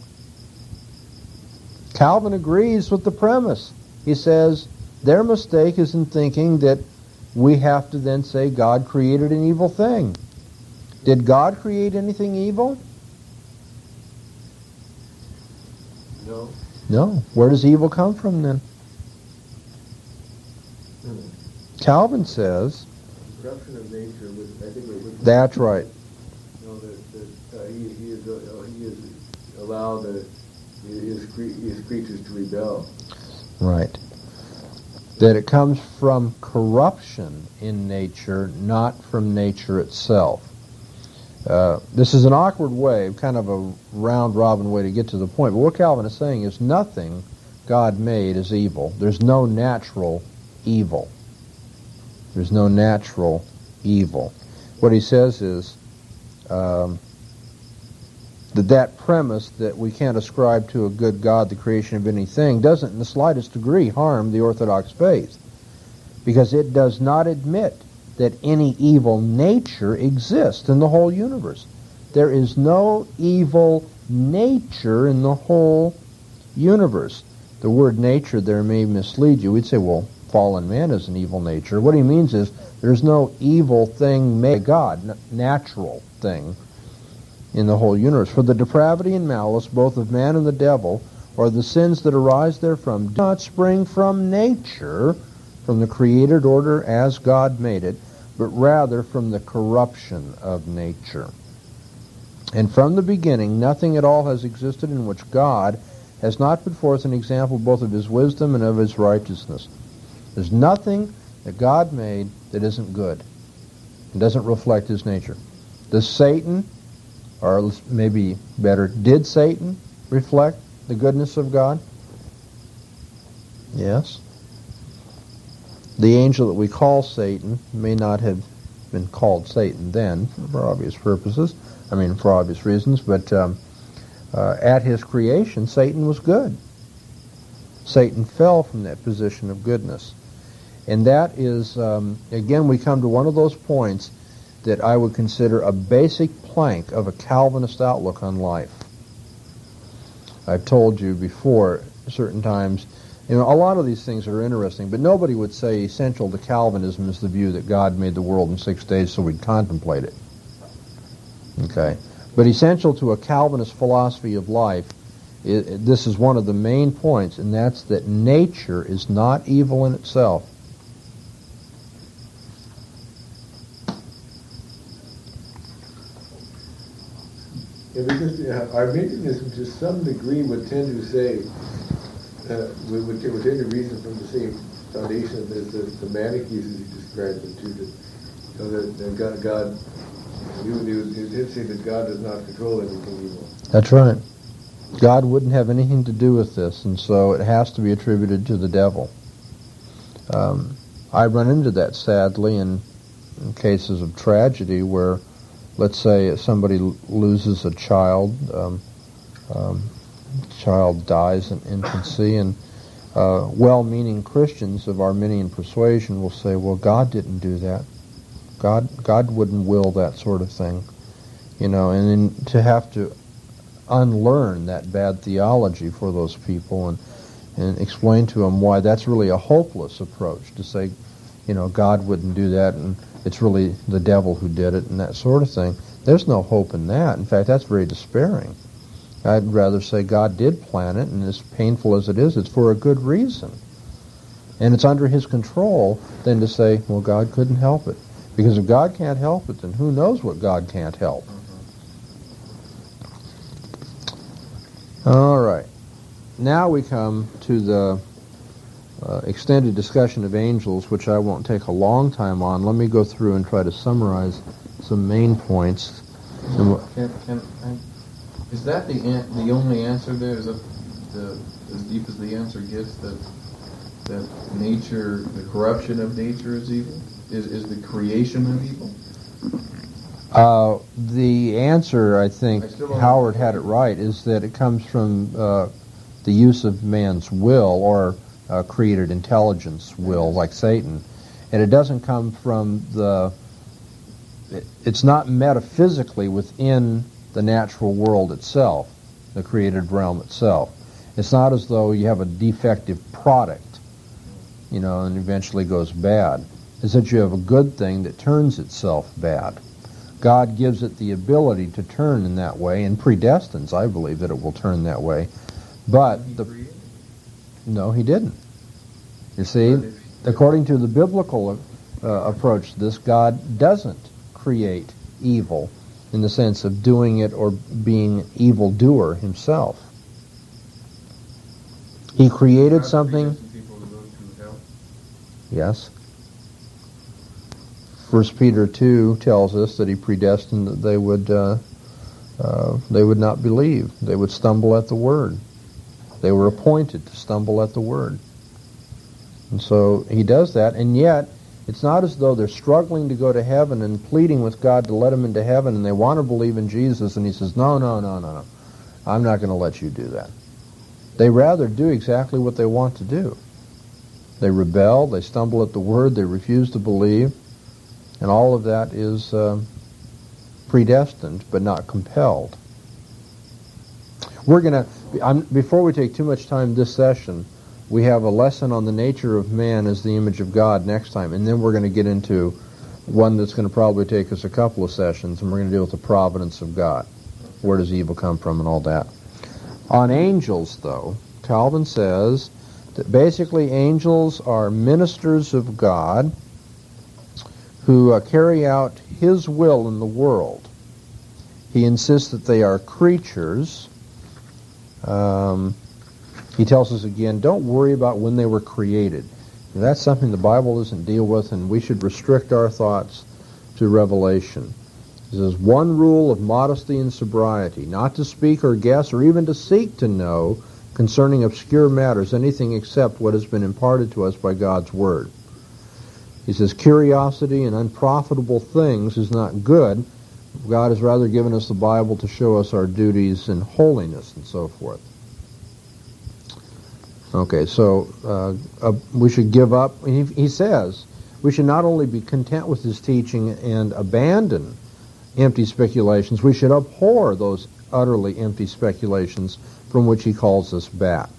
Calvin agrees with the premise. He says their mistake is in thinking that we have to then say God created an evil thing. Did God create anything evil? No. No. Where does evil come from then? Calvin says Corruption of nature was, I think, it was, that's right. you know, that, that uh, he, he is uh, he is allowed uh, his, cre- his creatures to rebel. Right. That it comes from corruption in nature, not from nature itself. Uh, this is an awkward way, kind of a round-robin way to get to the point. But what Calvin is saying is nothing God made is evil. There's no natural evil. There's no natural evil. What he says is um, that that premise that we can't ascribe to a good God the creation of anything doesn't in the slightest degree harm the Orthodox faith, because it does not admit that any evil nature exists in the whole universe. There is no evil nature in the whole universe. The word nature there may mislead you. We'd say, well, fallen man is an evil nature. What he means is there's no evil thing made by God, n- natural thing in the whole universe. For the depravity and malice, both of man and the devil, or the sins that arise therefrom, do not spring from nature, from the created order as God made it, but rather from the corruption of nature. And from the beginning, nothing at all has existed in which God has not put forth an example both of his wisdom and of his righteousness. There's nothing that God made that isn't good. It doesn't reflect his nature. Does Satan, or maybe better, did Satan reflect the goodness of God? Yes. The angel that we call Satan may not have been called Satan then, for obvious purposes, I mean for obvious reasons, but um, uh, at his creation, Satan was good. Satan fell from that position of goodness. And that is, um, again, we come to one of those points that I would consider a basic plank of a Calvinist outlook on life. I've told you before, certain times, you know, a lot of these things are interesting, but nobody would say essential to Calvinism is the view that God made the world in six days so we'd contemplate it. Okay? But essential to a Calvinist philosophy of life, it, this is one of the main points, and that's that nature is not evil in itself. Yeah, because uh, Arminianism to some degree would tend to say, uh, would, would, would tend to reason from the same foundation as the, the Manichaeans as he described them too, that, you know, that, that God, God he would, he would, he would say that God does not control everything evil. That's right. God wouldn't have anything to do with this, and so it has to be attributed to the devil. Um, I run into that, sadly, in, in cases of tragedy where, let's say, somebody l- loses a child, um, um, child dies in infancy, and uh, well-meaning Christians of Arminian persuasion will say, well, God didn't do that. God God wouldn't will that sort of thing. You know, and then to have to unlearn that bad theology for those people and, and explain to them why that's really a hopeless approach, to say, you know, God wouldn't do that and it's really the devil who did it and that sort of thing. There's no hope in that. In fact, that's very despairing. I'd rather say God did plan it, and as painful as it is, it's for a good reason. And it's under his control than to say, well, God couldn't help it. Because if God can't help it, then who knows what God can't help? All right. Now we come to the uh, extended discussion of angels, which I won't take a long time on. Let me go through and try to summarize some main points. Can, can, I, is that the an, the only answer there? Is that the, as deep as the answer gets, that that nature, the corruption of nature is evil? Is is the creation of evil? Uh, the answer, I think, I Howard had it right, is that it comes from uh, the use of man's will, or uh, created intelligence will, like Satan. And it doesn't come from the... It, it's not metaphysically within the natural world itself, the created realm itself. It's not as though you have a defective product, you know, and eventually goes bad. It's that you have a good thing that turns itself bad. God gives it the ability to turn in that way, and predestines, I believe, that it will turn that way. But the no, he didn't. You see, according to the biblical uh, approach to this, God doesn't create evil in the sense of doing it or being evildoer himself. He created something. Yes. First Peter two tells us that he predestined that they would uh, uh, they would not believe. They would stumble at the word. They were appointed to stumble at the word. And so he does that, and yet it's not as though they're struggling to go to heaven and pleading with God to let them into heaven, and they want to believe in Jesus, and he says, no, no, no, no, no. I'm not going to let you do that. They rather do exactly what they want to do. They rebel, they stumble at the word, they refuse to believe, and all of that is uh, predestined, but not compelled. We're going to, before we take too much time this session, we have a lesson on the nature of man as the image of God next time, and then we're going to get into one that's going to probably take us a couple of sessions, and we're going to deal with the providence of God. Where does evil come from and all that. On angels, though, Calvin says that basically angels are ministers of God who uh, carry out His will in the world. He insists that they are creatures. Um, he tells us again, don't worry about when they were created. And that's something the Bible doesn't deal with, and we should restrict our thoughts to Revelation. He says, one rule of modesty and sobriety, not to speak or guess or even to seek to know concerning obscure matters anything except what has been imparted to us by God's Word. He says, curiosity in unprofitable things is not good. God has rather given us the Bible to show us our duties in holiness and so forth. Okay, so uh, uh, we should give up. He, he says we should not only be content with his teaching and abandon empty speculations, we should abhor those utterly empty speculations from which he calls us back.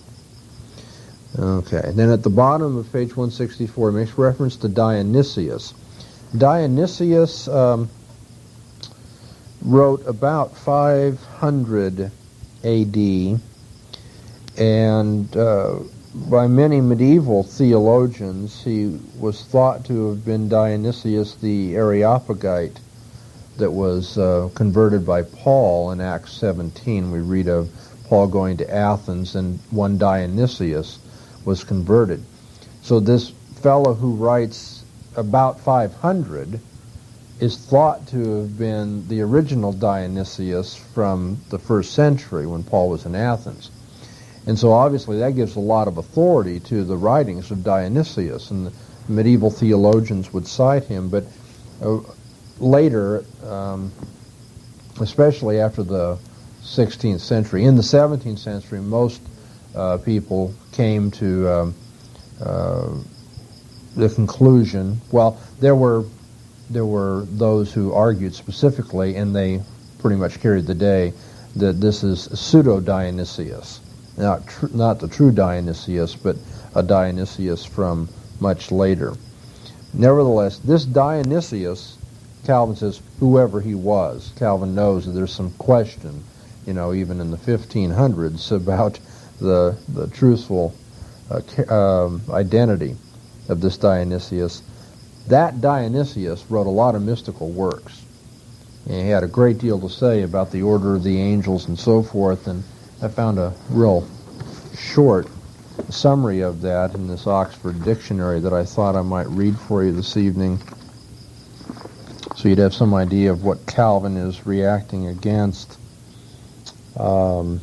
Okay, and then at the bottom of page one sixty-four, he makes reference to Dionysius. Dionysius um, wrote about five hundred A D, and uh, by many medieval theologians, he was thought to have been Dionysius the Areopagite that was uh, converted by Paul in Acts seventeen. We read of Paul going to Athens, and one Dionysius was converted. So this fellow who writes about five hundred is thought to have been the original Dionysius from the first century when Paul was in Athens. And so obviously that gives a lot of authority to the writings of Dionysius, and the medieval theologians would cite him. But uh, later, um, especially after the sixteenth century, in the seventeenth century, most uh, people came to um, uh, the conclusion, well, there were there were those who argued specifically, and they pretty much carried the day, that this is pseudo-Dionysius. Not tr- not the true Dionysius, but a Dionysius from much later. Nevertheless, this Dionysius, Calvin says, whoever he was, Calvin knows that there's some question, you know, even in the fifteen hundreds about the the truthful uh, um, identity of this Dionysius. That Dionysius wrote a lot of mystical works. And he had a great deal to say about the order of the angels and so forth, and I found a real short summary of that in this Oxford Dictionary that I thought I might read for you this evening, so you'd have some idea of what Calvin is reacting against. Um,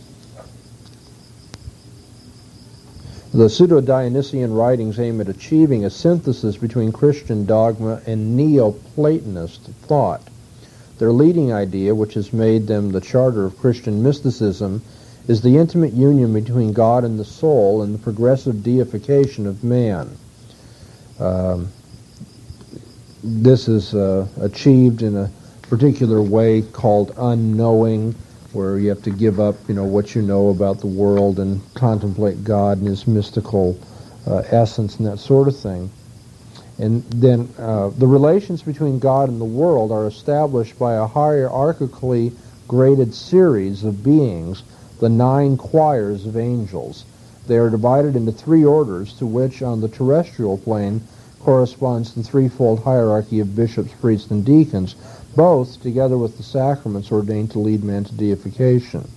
the pseudo-Dionysian writings aim at achieving a synthesis between Christian dogma and Neoplatonist thought. Their leading idea, which has made them the charter of Christian mysticism, is the intimate union between God and the soul and the progressive deification of man. Um, this is uh, achieved in a particular way called unknowing, where you have to give up, you know, what you know about the world and contemplate God and His mystical uh, essence and that sort of thing. And then uh, the relations between God and the world are established by a hierarchically graded series of beings, the nine choirs of angels. They are divided into three orders, to which on the terrestrial plane corresponds the threefold hierarchy of bishops, priests, and deacons, both, together with the sacraments, ordained to lead man to deification.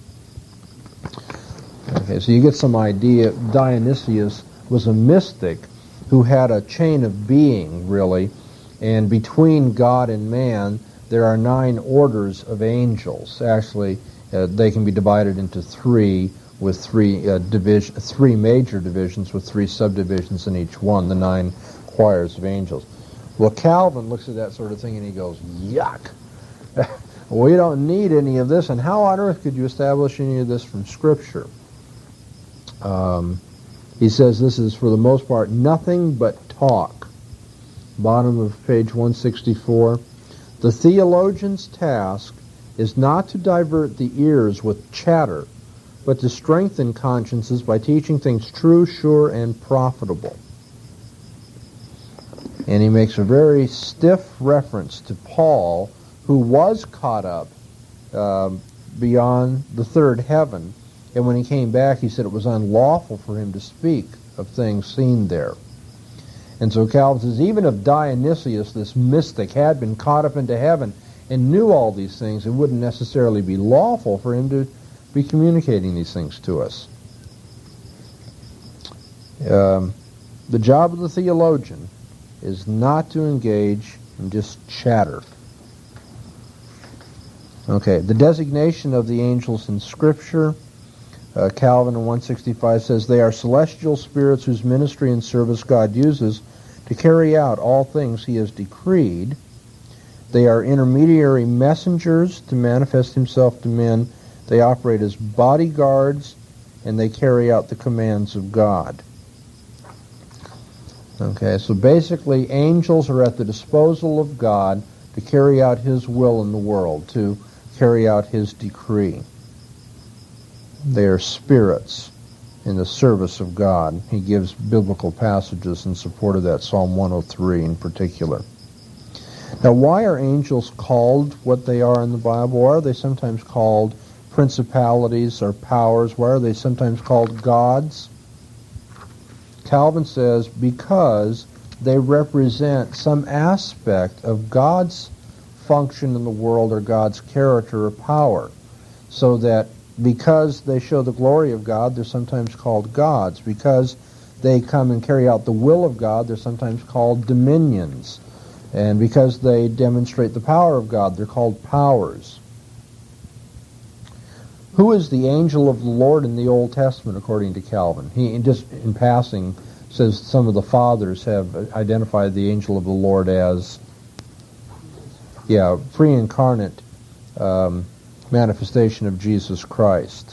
Okay, so you get some idea. Dionysius was a mystic who had a chain of being, really, and between God and man there are nine orders of angels. Actually, uh, they can be divided into three, with three uh, division, three major divisions with three subdivisions in each one, the nine choirs of angels. Well, Calvin looks at that sort of thing and he goes, yuck! We don't need any of this, and how on earth could you establish any of this from Scripture? Um, he says this is, for the most part, nothing but talk. Bottom of page one sixty-four. The theologian's task is not to divert the ears with chatter, but to strengthen consciences by teaching things true, sure, and profitable. And he makes a very stiff reference to Paul, who was caught up um, beyond the third heaven. And when he came back, he said it was unlawful for him to speak of things seen there. And so Calvin says, even if Dionysius, this mystic, had been caught up into heaven and knew all these things, it wouldn't necessarily be lawful for him to be communicating these things to us. Um, the job of the theologian is not to engage in just chatter. Okay, the designation of the angels in Scripture, uh, Calvin in one sixty-five says, they are celestial spirits whose ministry and service God uses to carry out all things he has decreed. They are intermediary messengers to manifest himself to men. They operate as bodyguards, and they carry out the commands of God. Okay, so basically angels are at the disposal of God to carry out his will in the world, to carry out his decree. They are spirits in the service of God. He gives biblical passages in support of that, Psalm one oh three in particular. Now, why are angels called what they are in the Bible? Why are they sometimes called principalities or powers? Why are they sometimes called gods? Calvin says, because they represent some aspect of God's function in the world or God's character or power. So that because they show the glory of God, they're sometimes called gods. Because they come and carry out the will of God, they're sometimes called dominions. And because they demonstrate the power of God, they're called powers. Who is the angel of the Lord in the Old Testament, according to Calvin? He, just in passing, says some of the fathers have identified the angel of the Lord as, yeah, pre-incarnate um, manifestation of Jesus Christ.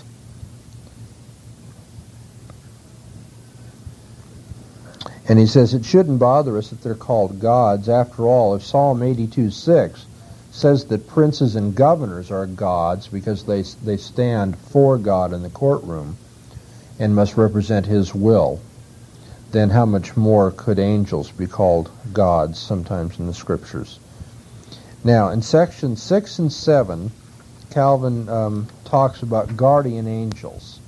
And he says it shouldn't bother us that they're called gods. After all, if Psalm eighty-two six says that princes and governors are gods because they they stand for God in the courtroom and must represent his will, then how much more could angels be called gods sometimes in the Scriptures? Now, in sections six and seven, Calvin um, talks about guardian angels.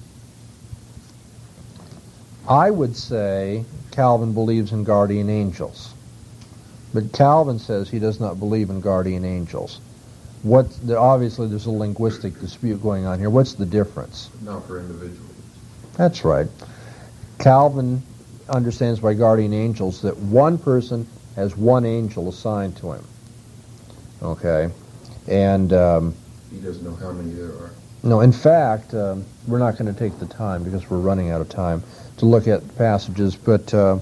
I would say Calvin believes in guardian angels. But Calvin says he does not believe in guardian angels. What? Obviously, there's a linguistic dispute going on here. What's the difference? Not for individuals. That's right. Calvin understands by guardian angels that one person has one angel assigned to him. Okay? And um, he doesn't know how many there are. No, in fact, um, we're not going to take the time because we're running out of time to look at passages, but uh,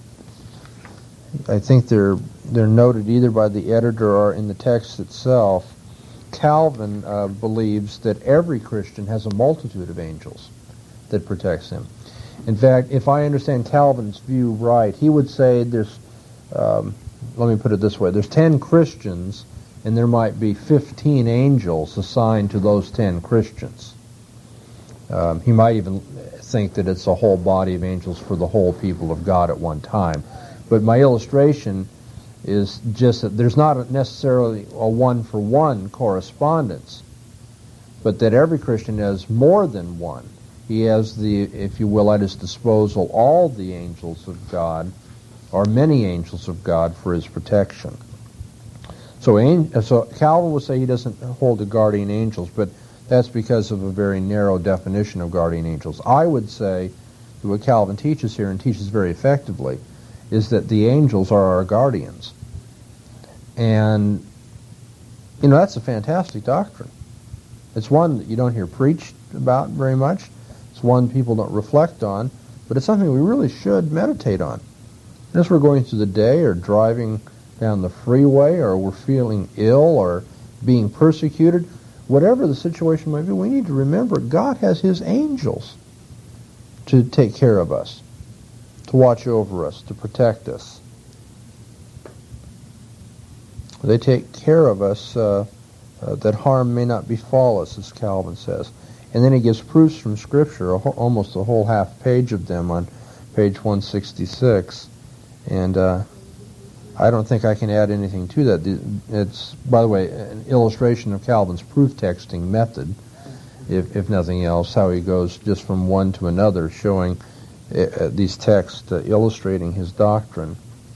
I think they're they're noted either by the editor or in the text itself. Calvin uh, believes that every Christian has a multitude of angels that protects him. In fact, if I understand Calvin's view right, he would say there's, um, let me put it this way, there's ten Christians and there might be fifteen angels assigned to those ten Christians. Um, he might even think that it's a whole body of angels for the whole people of God at one time. But my illustration is just that there's not necessarily a one-for-one correspondence, but that every Christian has more than one. He has the, if you will, at his disposal all the angels of God, or many angels of God, for his protection. So, so Calvin would say he doesn't hold to guardian angels, but that's because of a very narrow definition of guardian angels. I would say that what Calvin teaches here, and teaches very effectively, is that the angels are our guardians. And, you know, that's a fantastic doctrine. It's one that you don't hear preached about very much. It's one people don't reflect on, but it's something we really should meditate on. As we're going through the day or driving down the freeway or we're feeling ill or being persecuted, whatever the situation might be, we need to remember God has his angels to take care of us, to watch over us, to protect us. They take care of us uh, uh, that harm may not befall us, as Calvin says. And then he gives proofs from Scripture, a whole, almost a whole half page of them on page one sixty-six. And uh, I don't think I can add anything to that. It's, by the way, an illustration of Calvin's proof texting method, if, if nothing else, how he goes just from one to another, showing uh, these texts uh, illustrating his doctrine.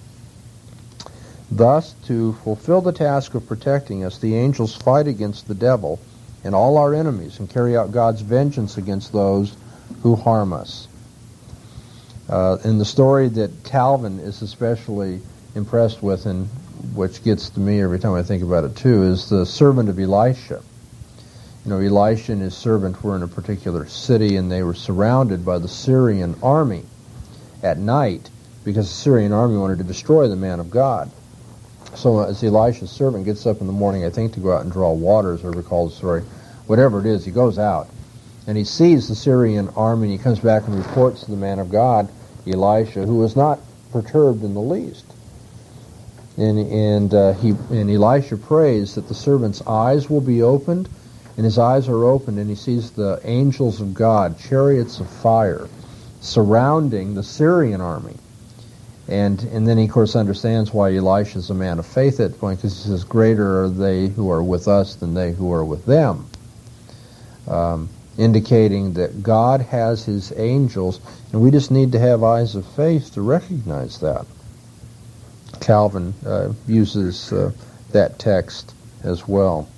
Thus, to fulfill the task of protecting us, the angels fight against the devil and all our enemies and carry out God's vengeance against those who harm us. Uh, in the story that Calvin is especially impressed with, and which gets to me every time I think about it too, is the servant of Elisha. You know, Elisha and his servant were in a particular city, and they were surrounded by the Syrian army at night because the Syrian army wanted to destroy the man of God. So as Elisha's servant gets up in the morning, I think, to go out and draw water, as I recall the story, whatever it is, he goes out, and he sees the Syrian army, and he comes back and reports to the man of God, Elisha, who was not perturbed in the least. And and uh, he and Elisha prays that the servant's eyes will be opened, and his eyes are opened, and he sees the angels of God, chariots of fire, surrounding the Syrian army. And and then he, of course, understands why Elisha is a man of faith at that point, because he says, greater are they who are with us than they who are with them. Um, indicating that God has his angels, and we just need to have eyes of faith to recognize that. Calvin uh, uses uh, that text as well.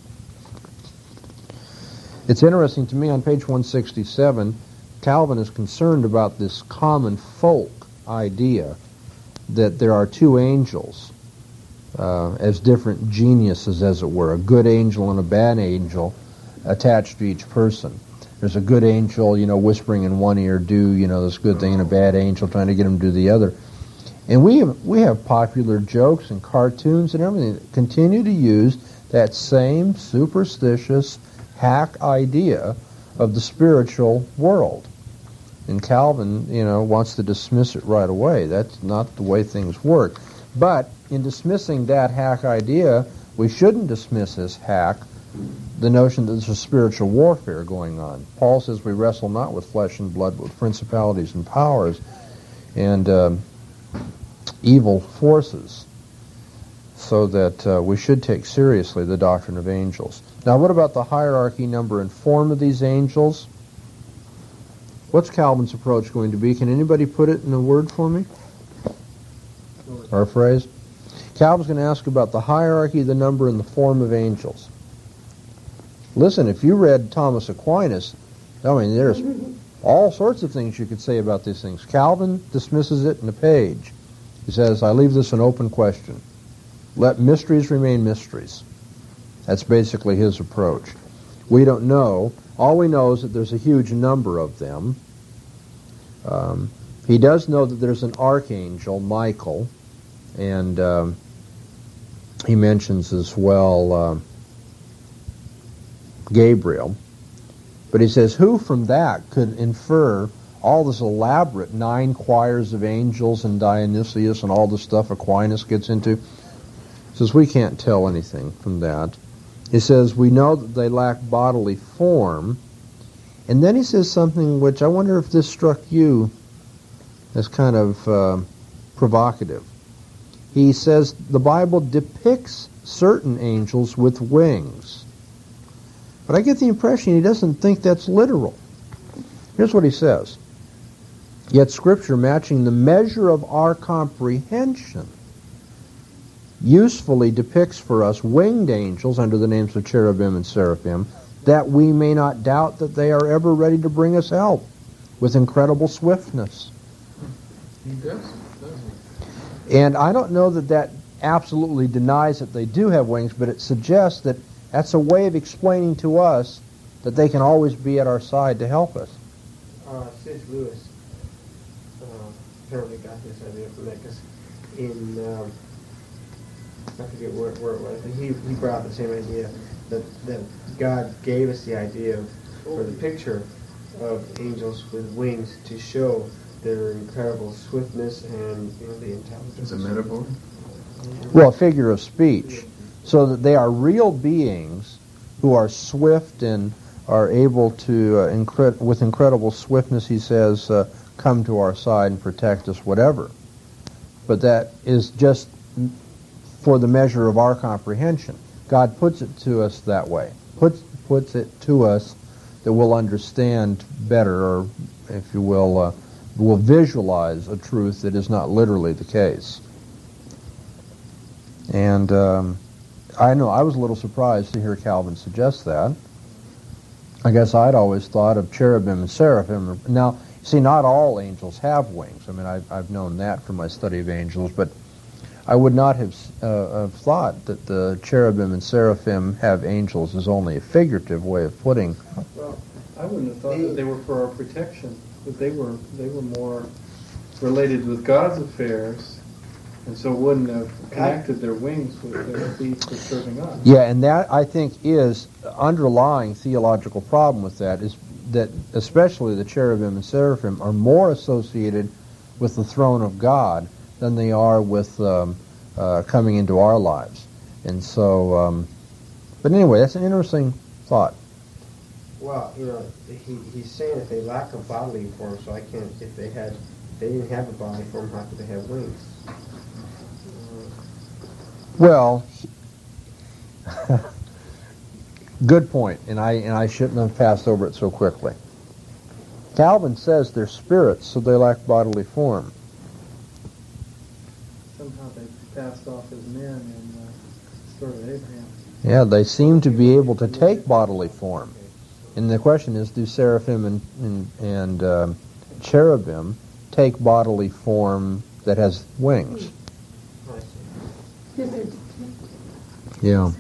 It's interesting to me, on page one sixty-seven, Calvin is concerned about this common folk idea that there are two angels uh, as different geniuses, as it were, a good angel and a bad angel attached to each person. There's a good angel, you know, whispering in one ear, do, you know, this good thing, and a bad angel trying to get him to do the other. And we have, we have popular jokes and cartoons and everything that continue to use that same superstitious hack idea of the spiritual world. And Calvin, you know, wants to dismiss it right away. That's not the way things work. But in dismissing that hack idea, we shouldn't dismiss as hack the notion that there's a spiritual warfare going on. Paul says we wrestle not with flesh and blood, but with principalities and powers and um, evil forces, so that uh, we should take seriously the doctrine of angels. Now, what about the hierarchy, number, and form of these angels? What's Calvin's approach going to be? Can anybody put it in a word for me? Or a phrase? Calvin's going to ask about the hierarchy, the number, and the form of angels. Listen, if you read Thomas Aquinas, I mean, there's all sorts of things you could say about these things. Calvin dismisses it in a page. He says, I leave this an open question. Let mysteries remain mysteries. That's basically his approach. We don't know. All we know is that there's a huge number of them. Um, he does know that there's an archangel, Michael, and um, he mentions as well uh, Gabriel. But he says, who from that could infer all this elaborate nine choirs of angels and Dionysius and all the stuff Aquinas gets into? He says, we can't tell anything from that. He says, we know that they lack bodily form. And then he says something which I wonder if this struck you as kind of uh, provocative. He says the Bible depicts certain angels with wings. But I get the impression he doesn't think that's literal. Here's what he says. Yet Scripture, matching the measure of our comprehension, usefully depicts for us winged angels under the names of cherubim and seraphim, that we may not doubt that they are ever ready to bring us help with incredible swiftness. He does, doesn't he? And I don't know that that absolutely denies that they do have wings, but it suggests that that's a way of explaining to us that they can always be at our side to help us. Uh, C S Lewis uh, apparently got this idea from that, because in, um, I forget where, where it was, he, he brought the same idea that, that God gave us the idea of, or the picture of angels with wings to show their incredible swiftness and, you know, the intelligence. It's a metaphor? Well, a figure of speech. So that they are real beings who are swift and are able to, uh, incre- with incredible swiftness, he says, uh, come to our side and protect us, whatever. But that is just for the measure of our comprehension. God puts it to us that way, puts, puts it to us that we'll understand better, or, if you will, uh, will visualize a truth that is not literally the case. And um, I know I was a little surprised to hear Calvin suggest that. I guess I'd always thought of cherubim and seraphim. Now, see, not all angels have wings. I mean, I've, I've known that from my study of angels, but I would not have, uh, have thought that the cherubim and seraphim have angels as only a figurative way of putting. Well, I wouldn't have thought that they were for our protection, that they were they were more related with God's affairs, and so wouldn't have connected their wings with their feet for serving us. Yeah, and that, I think, is underlying theological problem with that, is that especially the cherubim and seraphim are more associated with the throne of God than they are with um, uh, coming into our lives. And so, um, but anyway, that's an interesting thought. Well, you know, he, he's saying if they lack a bodily form, so I can't, if they had, they didn't have a bodily form, how could they have wings? Well, good point, and I and I shouldn't have passed over it so quickly. Calvin says they're spirits, so they lack bodily form. Somehow they passed off as men in the story of Abraham. Yeah, they seem to be able to take bodily form. And the question is, do seraphim and, and, and um, cherubim take bodily form that has wings? Yeah.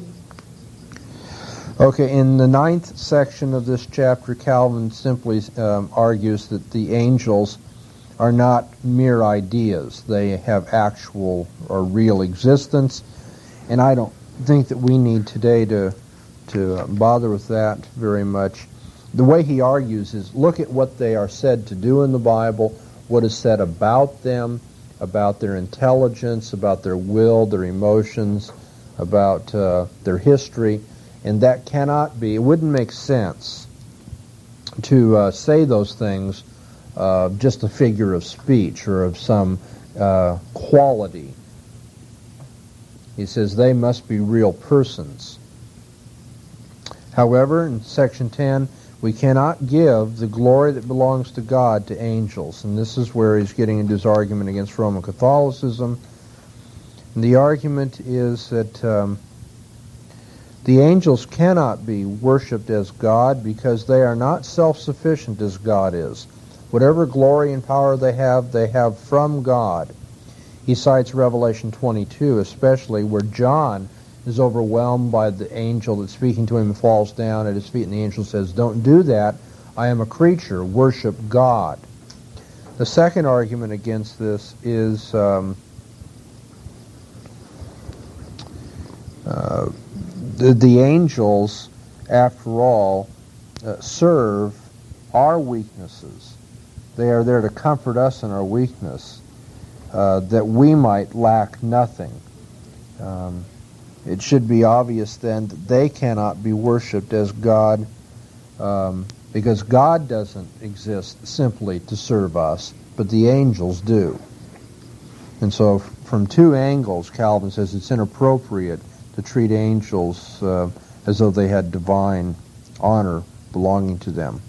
Okay, in the ninth section of this chapter, Calvin simply um, argues that the angels are not mere ideas. They have actual or real existence, and I don't think that we need today to to bother with that very much. The way he argues is, look at what they are said to do in the Bible, what is said about them, about their intelligence, about their will, their emotions, about uh, their history, and that cannot be, it wouldn't make sense to uh, say those things uh, just a figure of speech or of some uh, quality. He says they must be real persons. However, in section ten, we cannot give the glory that belongs to God to angels. And this is where he's getting into his argument against Roman Catholicism. And the argument is that um, the angels cannot be worshipped as God because they are not self-sufficient as God is. Whatever glory and power they have, they have from God. He cites Revelation twenty-two, especially, where John is overwhelmed by the angel that's speaking to him and falls down at his feet, and the angel says, "Don't do that. I am a creature. Worship God." The second argument against this is um, uh, the, the angels, after all, uh, serve our weaknesses. They are there to comfort us in our weakness, uh, that we might lack nothing. Um, It should be obvious then that they cannot be worshipped as God, um, because God doesn't exist simply to serve us, but the angels do. And so f- from two angles, Calvin says it's inappropriate to treat angels uh, as though they had divine honor belonging to them.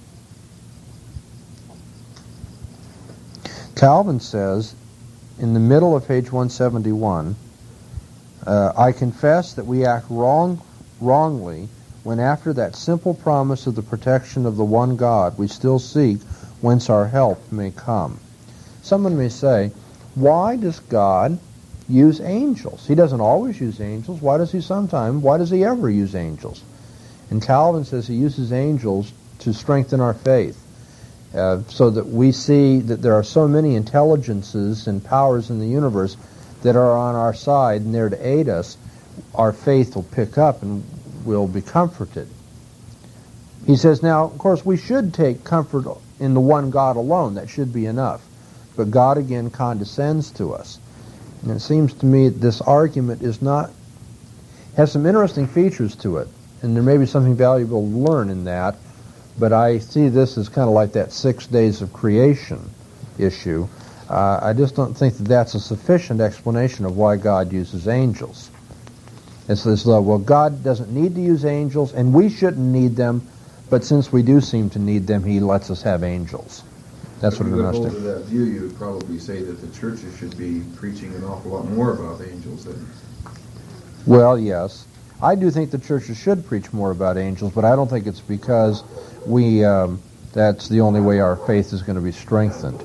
Calvin says, in the middle of page one seventy-one, Uh, I confess that we act wrong, wrongly when after that simple promise of the protection of the one God, we still seek whence our help may come. Someone may say, why does God use angels? He doesn't always use angels. Why does he sometimes? Why does he ever use angels? And Calvin says he uses angels to strengthen our faith, uh, so that we see that there are so many intelligences and powers in the universe that are on our side and there to aid us. Our faith will pick up and we'll be comforted. He says, now, of course, we should take comfort in the one God alone. That should be enough. But God again condescends to us. And it seems to me that this argument is not, has some interesting features to it. and there may be something valuable to learn in that, but I see this as kind of like that six days of creation issue. Uh, I just don't think that that's a sufficient explanation of why God uses angels. It's as though, well, God doesn't need to use angels, and we shouldn't need them, but since we do seem to need them, he lets us have angels. That's what it If you amounts hold to. to that view, you would probably say that the churches should be preaching an awful lot more about angels than... Well, yes. I do think the churches should preach more about angels, but I don't think it's because we um, that's the only way our faith is going to be strengthened.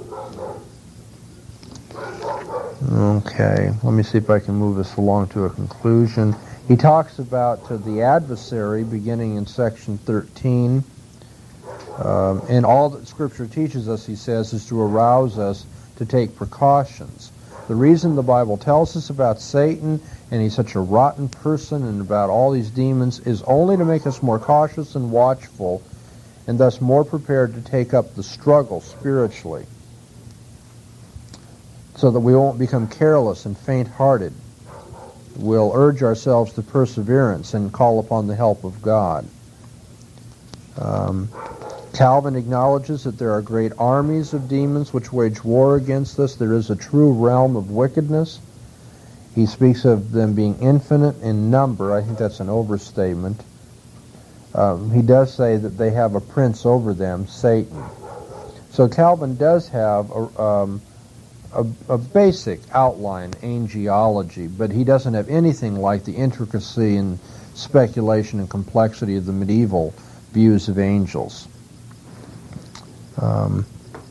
Okay, let me see if I can move this along to a conclusion. He talks about uh, the adversary beginning in section thirteen. Um, and all that Scripture teaches us, he says, is to arouse us to take precautions. The reason the Bible tells us about Satan and he's such a rotten person and about all these demons is only to make us more cautious and watchful and thus more prepared to take up the struggle spiritually so that we won't become careless and faint-hearted. We'll urge ourselves to perseverance and call upon the help of God. Um, Calvin acknowledges that there are great armies of demons which wage war against us. There is a true realm of wickedness. He speaks of them being infinite in number. I think that's an overstatement. Um, he does say that they have a prince over them, Satan. So Calvin does have a, um, a, a basic outline angelology, but he doesn't have anything like the intricacy and speculation and complexity of the medieval views of angels. Um,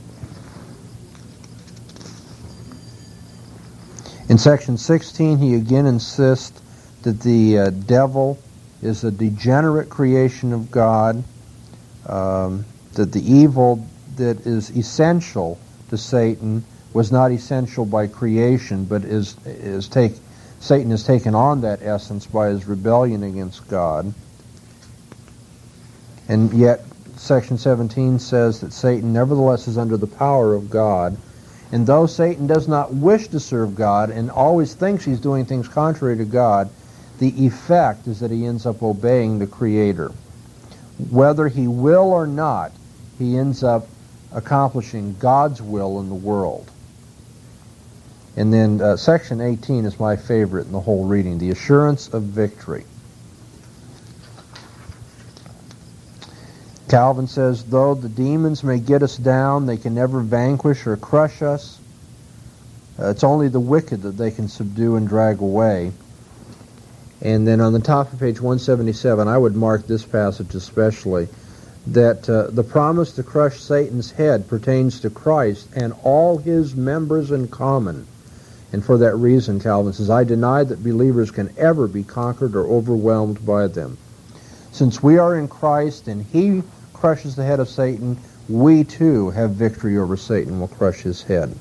in section sixteen, he again insists that the uh, devil is a degenerate creation of God, um, that the evil that is essential to Satan was not essential by creation, but is is take Satan has taken on that essence by his rebellion against God. And yet, section seventeen says that Satan nevertheless is under the power of God. And though Satan does not wish to serve God and always thinks he's doing things contrary to God, the effect is that he ends up obeying the Creator. Whether he will or not, he ends up accomplishing God's will in the world. And then uh, section eighteen is my favorite in the whole reading, the assurance of victory. Calvin says, though the demons may get us down, they can never vanquish or crush us. Uh, it's only the wicked that they can subdue and drag away. And then on the top of page one seventy-seven, I would mark this passage especially, that uh, the promise to crush Satan's head pertains to Christ and all his members in common. And for that reason, Calvin says, I deny that believers can ever be conquered or overwhelmed by them. Since we are in Christ and he crushes the head of Satan, we too have victory over Satan. We'll crush his head.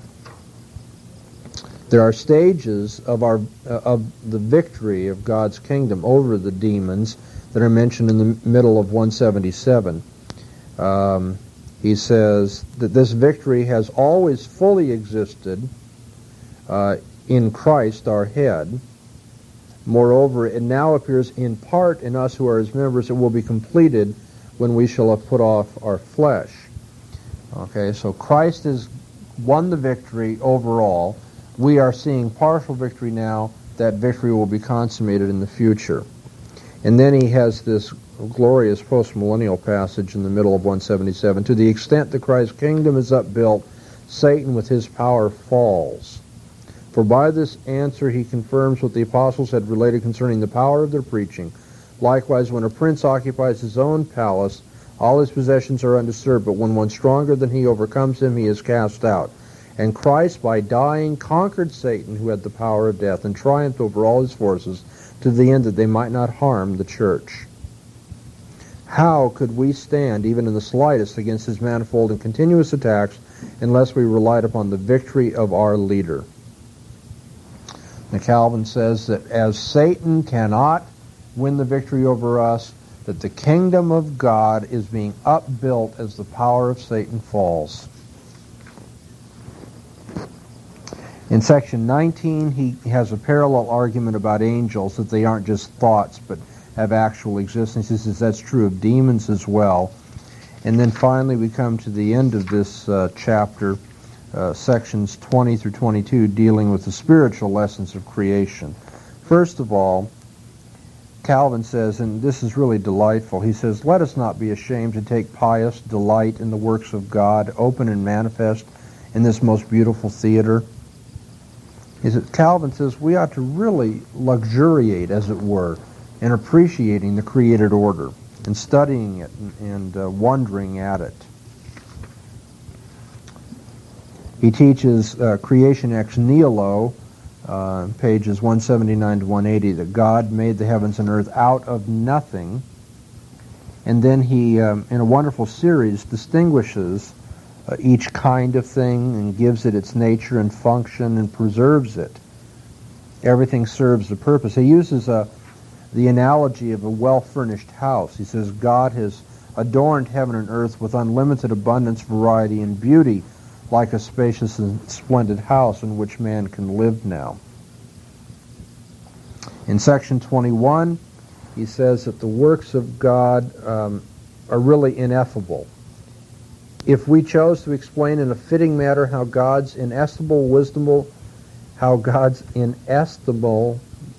There are stages of our uh, of the victory of God's kingdom over the demons that are mentioned in the middle of one seventy-seven. Um, he says that this victory has always fully existed uh, in Christ, our head. Moreover, it now appears in part in us who are his members. It will be completed when we shall have put off our flesh. Okay, so Christ has won the victory overall. We are seeing partial victory now. That victory will be consummated in the future. And then he has this glorious post-millennial passage in the middle of one seventy-seven. To the extent that Christ's kingdom is upbuilt, Satan with his power falls. For by this answer he confirms what the apostles had related concerning the power of their preaching. Likewise, when a prince occupies his own palace, all his possessions are undisturbed, but when one stronger than he overcomes him, he is cast out. And Christ, by dying, conquered Satan, who had the power of death, and triumphed over all his forces, to the end that they might not harm the church. How could we stand, even in the slightest, against his manifold and continuous attacks, unless we relied upon the victory of our leader? Now, Calvin says that as Satan cannot win the victory over us, that the kingdom of God is being upbuilt as the power of Satan falls. In section nineteen, he has a parallel argument about angels, that they aren't just thoughts, but have actual existence. He says that's true of demons as well. And then finally we come to the end of this uh, chapter, uh, sections twenty through twenty-two, dealing with the spiritual lessons of creation. First of all, Calvin says, and this is really delightful, he says, let us not be ashamed to take pious delight in the works of God, open and manifest in this most beautiful theater. He says, Calvin says we ought to really luxuriate, as it were, in appreciating the created order and studying it and, and uh, wondering at it. He teaches uh, creation ex nihilo, Uh, pages one seventy-nine to one eighty, that God made the heavens and earth out of nothing. And then he, um, in a wonderful series, distinguishes uh, each kind of thing and gives it its nature and function and preserves it. Everything serves a purpose. He uses uh, the analogy of a well-furnished house. He says God has adorned heaven and earth with unlimited abundance, variety, and beauty, like a spacious and splendid house in which man can live now. In section twenty-one, he says that the works of God um, are really ineffable. If we chose to explain in a fitting manner how God's inestimable wisdom, how God's inestimable,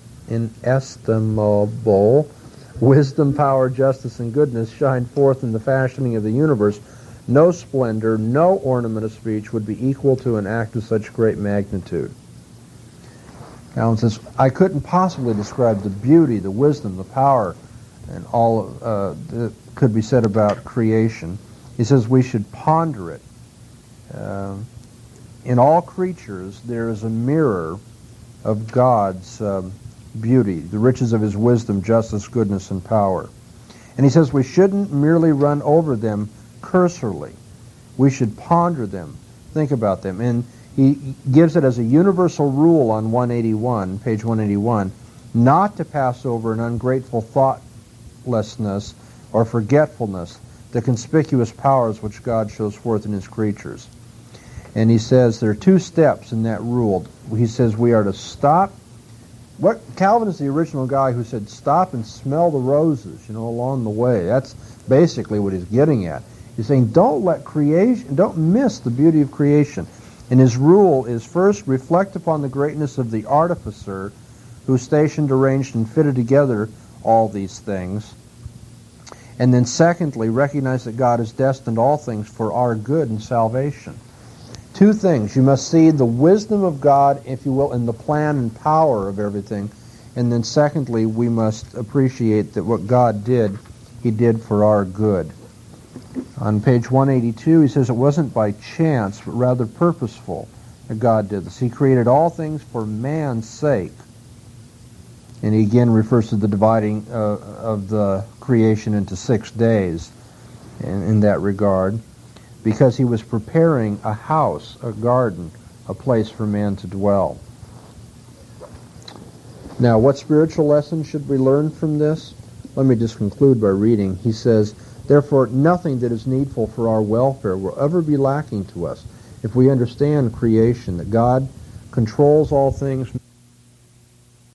inestimable wisdom, power, justice, and goodness shine forth in the fashioning of the universe, no splendor, no ornament of speech would be equal to an act of such great magnitude. Alan says, I couldn't possibly describe the beauty, the wisdom, the power, and all uh, that could be said about creation. He says we should ponder it. Uh, in all creatures, there is a mirror of God's um, beauty, the riches of his wisdom, justice, goodness, and power. And he says we shouldn't merely run over them cursorily. We should ponder them, think about them. And he gives it as a universal rule on one eighty-one, page one eighty-one, not to pass over in ungrateful thoughtlessness or forgetfulness the conspicuous powers which God shows forth in his creatures. And he says there are two steps in that rule. He says we are to stop. What Calvin is the original guy who said stop and smell the roses, you know, along the way. That's basically what he's getting at. He's saying don't let creation, don't miss the beauty of creation. And his rule is first reflect upon the greatness of the artificer who stationed, arranged, and fitted together all these things. And then secondly, recognize that God has destined all things for our good and salvation. Two things. You must see the wisdom of God, if you will, in the plan and power of everything. And then secondly, we must appreciate that what God did, he did for our good. On page one eighty-two, he says it wasn't by chance, but rather purposeful that God did this. He created all things for man's sake. And he again refers to the dividing uh, of the creation into six days in, in that regard, because he was preparing a house, a garden, a place for man to dwell. Now, what spiritual lessons should we learn from this? Let me just conclude by reading. He says, therefore, nothing that is needful for our welfare will ever be lacking to us if we understand creation, that God controls all things.